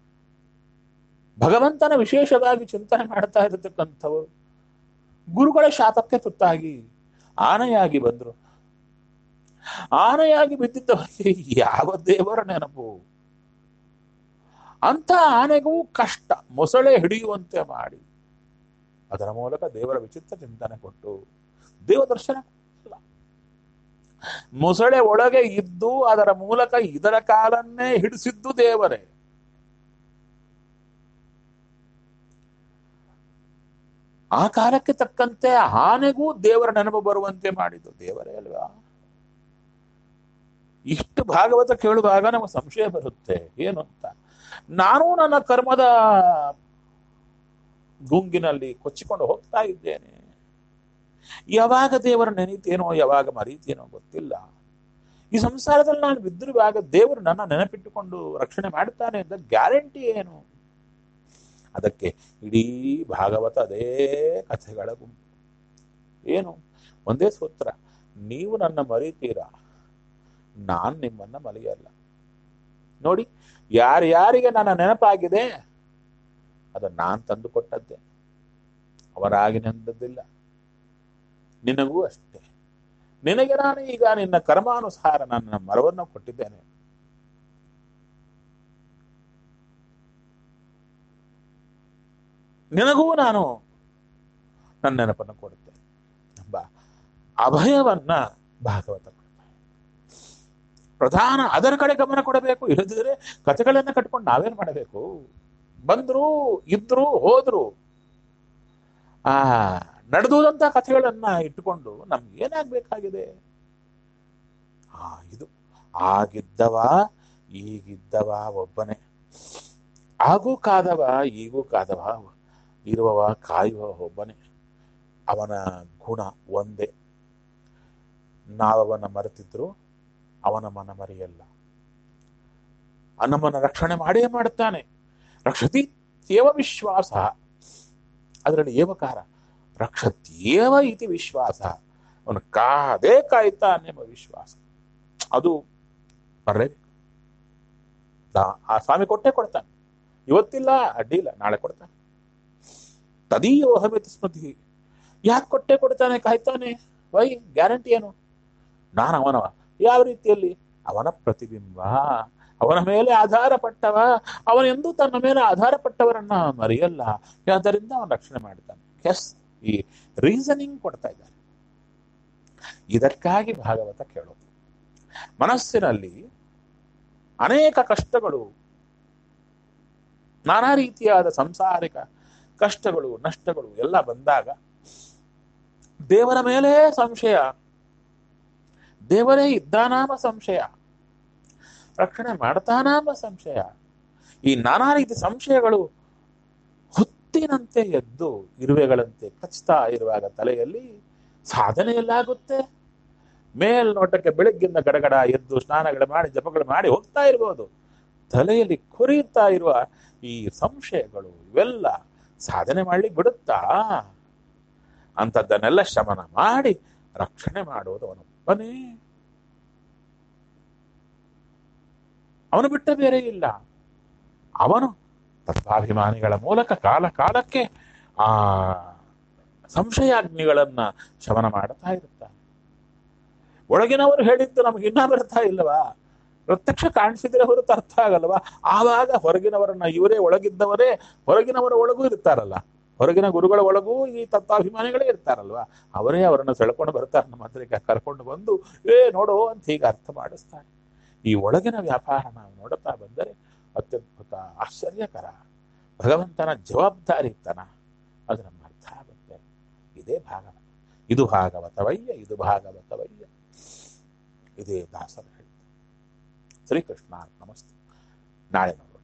ಭಗವಂತನ ವಿಶೇಷವಾಗಿ ಚಿಂತನೆ ಮಾಡ್ತಾ ಇರತಕ್ಕಂಥವರು ಗುರುಗಳ ಶಾಪಕ್ಕೆ ತುತ್ತಾಗಿ ಆನೆಯಾಗಿ ಬಂದ್ರು. ಆನೆಯಾಗಿ ಬಿದ್ದಿದ್ದವರಿಗೆ ಯಾವ ದೇವರ ನೆನಪು? ಅಂತ ಆನೆಗೂ ಕಷ್ಟ, ಮೊಸಳೆ ಹಿಡಿಯುವಂತೆ ಮಾಡಿ ಅದರ ಮೂಲಕ ದೇವರ ವಿಚಿತ್ರ ಚಿಂತನೆ ಕೊಟ್ಟು ದೇವ ದರ್ಶನ ಕೊಟ್ಟಿಲ್ಲ. ಮೊಸಳೆ ಒಳಗೆ ಇದ್ದು ಅದರ ಮೂಲಕ ಇದರ ಕಾಲನ್ನೇ ಹಿಡಿಸಿದ್ದು ದೇವರೇ. ಆ ಕಾಲಕ್ಕೆ ತಕ್ಕಂತೆ ಆನೆಗೂ ದೇವರ ನೆನಪು ಬರುವಂತೆ ಮಾಡಿದ್ದು ದೇವರೇ ಅಲ್ವಾ? ಇಷ್ಟು ಭಾಗವತ ಕೇಳುವಾಗ ನಮಗೆ ಸಂಶಯ ಬರುತ್ತೆ, ಏನು ಅಂತ. ನಾನು ನನ್ನ ಕರ್ಮದ ಗುಂಗಿನಲ್ಲಿ ಕೊಚ್ಚಿಕೊಂಡು ಹೋಗ್ತಾ ಇದ್ದೇನೆ. ಯಾವಾಗ ದೇವರ ನೆನೀತೇನೋ ಯಾವಾಗ ಮರೀತೇನೋ ಗೊತ್ತಿಲ್ಲ. ಈ ಸಂಸಾರದಲ್ಲಿ ನಾನು ಬಿದ್ದಿರುವಾಗ ದೇವರು ನನ್ನ ನೆನಪಿಟ್ಟುಕೊಂಡು ರಕ್ಷಣೆ ಮಾಡುತ್ತಾನೆ ಅಂತ ಗ್ಯಾರಂಟಿ ಏನು? ಅದಕ್ಕೆ ಇಡೀ ಭಾಗವತ ಅದೇ ಕಥೆಗಳ ಗುಂಪು. ಏನು? ಒಂದೇ ಸೂತ್ರ, ನೀವು ನನ್ನ ಮರೀತೀರಾ, ನಾನು ನಿಮ್ಮನ್ನ ಮರೆಯಲ್ಲ. ನೋಡಿ, ಯಾರ್ಯಾರಿಗೆ ನನ್ನ ನೆನಪಾಗಿದೆ ಅದನ್ನು ನಾನು ತಂದು ಕೊಟ್ಟದ್ದೇ, ಅವರಾಗಿ ನೆಂದದ್ದಿಲ್ಲ. ನಿನಗೂ ಅಷ್ಟೇ. ನಿನಗೆ ನಾನು ಈಗ ನಿನ್ನ ಕರ್ಮಾನುಸಾರ ನನ್ನ ಮರವನ್ನು ಕೊಟ್ಟಿದ್ದೇನೆ. ನಿನಗೂ ನಾನು ನನ್ನ ನೆನಪನ್ನು ಕೊಡುತ್ತೇನೆ ಎಂಬ ಅಭಯವನ್ನ ಭಾಗವತ ಕೊಡ್ತಾರೆ. ಪ್ರಧಾನ ಅದರ ಕಡೆ ಗಮನ ಕೊಡಬೇಕು. ಇಲ್ಲದಿದ್ರೆ ಕಥೆಗಳನ್ನ ಕಟ್ಕೊಂಡು ನಾವೇನ್ ಮಾಡಬೇಕು? ಬಂದ್ರು, ಇದ್ರು, ಹೋದ್ರು, ಆ ನಡೆದುದಂತ ಕಥೆಗಳನ್ನ ಇಟ್ಟುಕೊಂಡು ನಮ್ಗೆ ಏನಾಗ್ಬೇಕಾಗಿದೆ? ಆ ಇದು ಆಗಿದ್ದವ ಈಗಿದ್ದವ ಒಬ್ಬನೇ, ಆಗೂ ಕಾದವ ಈಗೂ ಕಾದವ, ಇರುವವ ಕಾಯುವ ಒಬ್ಬನೇ, ಅವನ ಗುಣ ಒಂದೇ. ನಾವವನ ಮರೆತಿದ್ರು ಅವನ ಮನ ಮರೆಯಲ್ಲ. ನಮ್ಮನ್ನ ರಕ್ಷಣೆ ಮಾಡೇ ಮಾಡುತ್ತಾನೆ. ರಕ್ಷತಿ ಏವ ವಿಶ್ವಾಸ, ಅದರಲ್ಲಿ ಏವಕಾರ ರಕ್ಷತ್ಯೇವ ಇತಿ ವಿಶ್ವಾಸ, ಅವನು ಕಾದೇ ಕಾಯ್ತಾನೆ ಎಂಬ ವಿಶ್ವಾಸ ಅದು ಬರಲೇಬೇಕು. ಆ ಸ್ವಾಮಿ ಕೊಟ್ಟೆ ಕೊಡ್ತಾನೆ. ಇವತ್ತಿಲ್ಲ ಅಡ್ಡಿ ಇಲ್ಲ, ನಾಳೆ ಕೊಡ್ತಾನೆ. ತದೀಯೋಹಮಿತಿ ಸ್ಮೃತಿ. ಯಾಕೆ ಕೊಟ್ಟೆ ಕೊಡ್ತಾನೆ, ಕಾಯ್ತಾನೆ? ವೈ ಗ್ಯಾರಂಟಿ ಏನು? ನಾನು ಅವನವ. ಯಾವ ರೀತಿಯಲ್ಲಿ? ಅವನ ಪ್ರತಿಬಿಂಬ, ಅವನ ಮೇಲೆ ಆಧಾರ ಪಟ್ಟವ. ಅವನೆಂದೂ ತನ್ನ ಮೇಲೆ ಆಧಾರ ಪಟ್ಟವರನ್ನ ಮರೆಯಲ್ಲ. ಆದ್ದರಿಂದ ಅವನ ರಕ್ಷಣೆ ಮಾಡ್ತಾನೆ. ಎಸ್, ಈ ರೀಸನಿಂಗ್ ಕೊಡ್ತಾ ಇದ್ದಾರೆ. ಇದಕ್ಕಾಗಿ ಭಾಗವತ ಕೇಳೋದು. ಮನಸ್ಸಿನಲ್ಲಿ ಅನೇಕ ಕಷ್ಟಗಳು, ನಾನಾ ರೀತಿಯಾದ ಸಂಸಾರಿಕ ಕಷ್ಟಗಳು, ನಷ್ಟಗಳು ಎಲ್ಲ ಬಂದಾಗ ದೇವರ ಮೇಲೆ ಸಂಶಯ, ದೇವರೇ ಇದ್ದಾನಾಮ ಸಂಶಯ, ರಕ್ಷಣೆ ಮಾಡ್ತಾನಾಮ ಸಂಶಯ, ಈ ನಾನಾ ರೀತಿ ಸಂಶಯಗಳು ಮುತ್ತಿನಂತೆ ಎದ್ದು ಇರುವೆಗಳಂತೆ ಕಚ್ತಾ ಇರುವಾಗ ತಲೆಯಲ್ಲಿ ಸಾಧನೆಯಲ್ಲಾಗುತ್ತೆ. ಮೇಲ್ನೋಟಕ್ಕೆ ಬೆಳಗ್ಗಿಂದ ಗಡಗಡ ಎದ್ದು ಸ್ನಾನಗಳು ಮಾಡಿ ಜಪಗಳು ಮಾಡಿ ಹೋಗ್ತಾ ಇರ್ಬೋದು. ತಲೆಯಲ್ಲಿ ಕೊರಿಯುತ್ತಾ ಇರುವ ಈ ಸಂಶಯಗಳು ಇವೆಲ್ಲ ಸಾಧನೆ ಮಾಡ್ಲಿಕ್ಕೆ ಬಿಡುತ್ತಾ? ಅಂಥದ್ದನ್ನೆಲ್ಲ ಶಮನ ಮಾಡಿ ರಕ್ಷಣೆ ಮಾಡುವುದು ಅವನೊಬ್ಬನೇ. ಅವನು ಬಿಟ್ಟ ಬೇರೆ ಇಲ್ಲ. ಅವನು ತತ್ವಾಭಿಮಾನಿಗಳ ಮೂಲಕ ಕಾಲ ಕಾಲಕ್ಕೆ ಆ ಸಂಶಯಾಗ್ನಿಗಳನ್ನ ಶಮನ ಮಾಡುತ್ತಾ ಇರುತ್ತಾನೆ. ಒಳಗಿನವರು ಹೇಳಿದ್ದು ನಮ್ಗೆ ಇನ್ನ ಬರ್ತಾ ಇಲ್ಲವಾ? ಪ್ರತ್ಯಕ್ಷ ಕಾಣಿಸಿದ್ರೆ ಹೊರತು ಅರ್ಥ ಆಗಲ್ವಾ? ಆವಾಗ ಹೊರಗಿನವರನ್ನ, ಇವರೇ ಒಳಗಿದ್ದವರೇ ಹೊರಗಿನವರ ಒಳಗೂ ಇರ್ತಾರಲ್ಲ, ಹೊರಗಿನ ಗುರುಗಳ ಒಳಗೂ ಈ ತತ್ವಾಭಿಮಾನಿಗಳೇ ಇರ್ತಾರಲ್ವಾ, ಅವರೇ ಅವರನ್ನು ಸೆಳ್ಕೊಂಡು ಬರ್ತಾರೆ ನಮ್ಮ ಹತ್ರಕ್ಕೆ ಕರ್ಕೊಂಡು ಬಂದು ಏ ನೋಡು ಅಂತ ಹೀಗೆ ಅರ್ಥ ಮಾಡಿಸ್ತಾರೆ. ಈ ಒಳಗಿನ ವ್ಯಾಪಾರ ನಾವು ನೋಡುತ್ತಾ ಬಂದರೆ ಅತ್ಯದ್ಭುತ, ಆಶ್ಚರ್ಯಕರ. ಭಗವಂತನ ಜವಾಬ್ದಾರಿತನ ಅದು ನಮ್ಮ ಅರ್ಥ ಆಗುತ್ತೆ. ಇದೇ ಭಾಗವತ. ಇದು ಭಾಗವತವಯ್ಯ, ಇದು ಭಾಗವತವಯ್ಯ. ಇದೇ ದಾಸರ ಹೇಳಿ. ಶ್ರೀಕೃಷ್ಣ ನಮಸ್ತೆ. ನಾಳೆ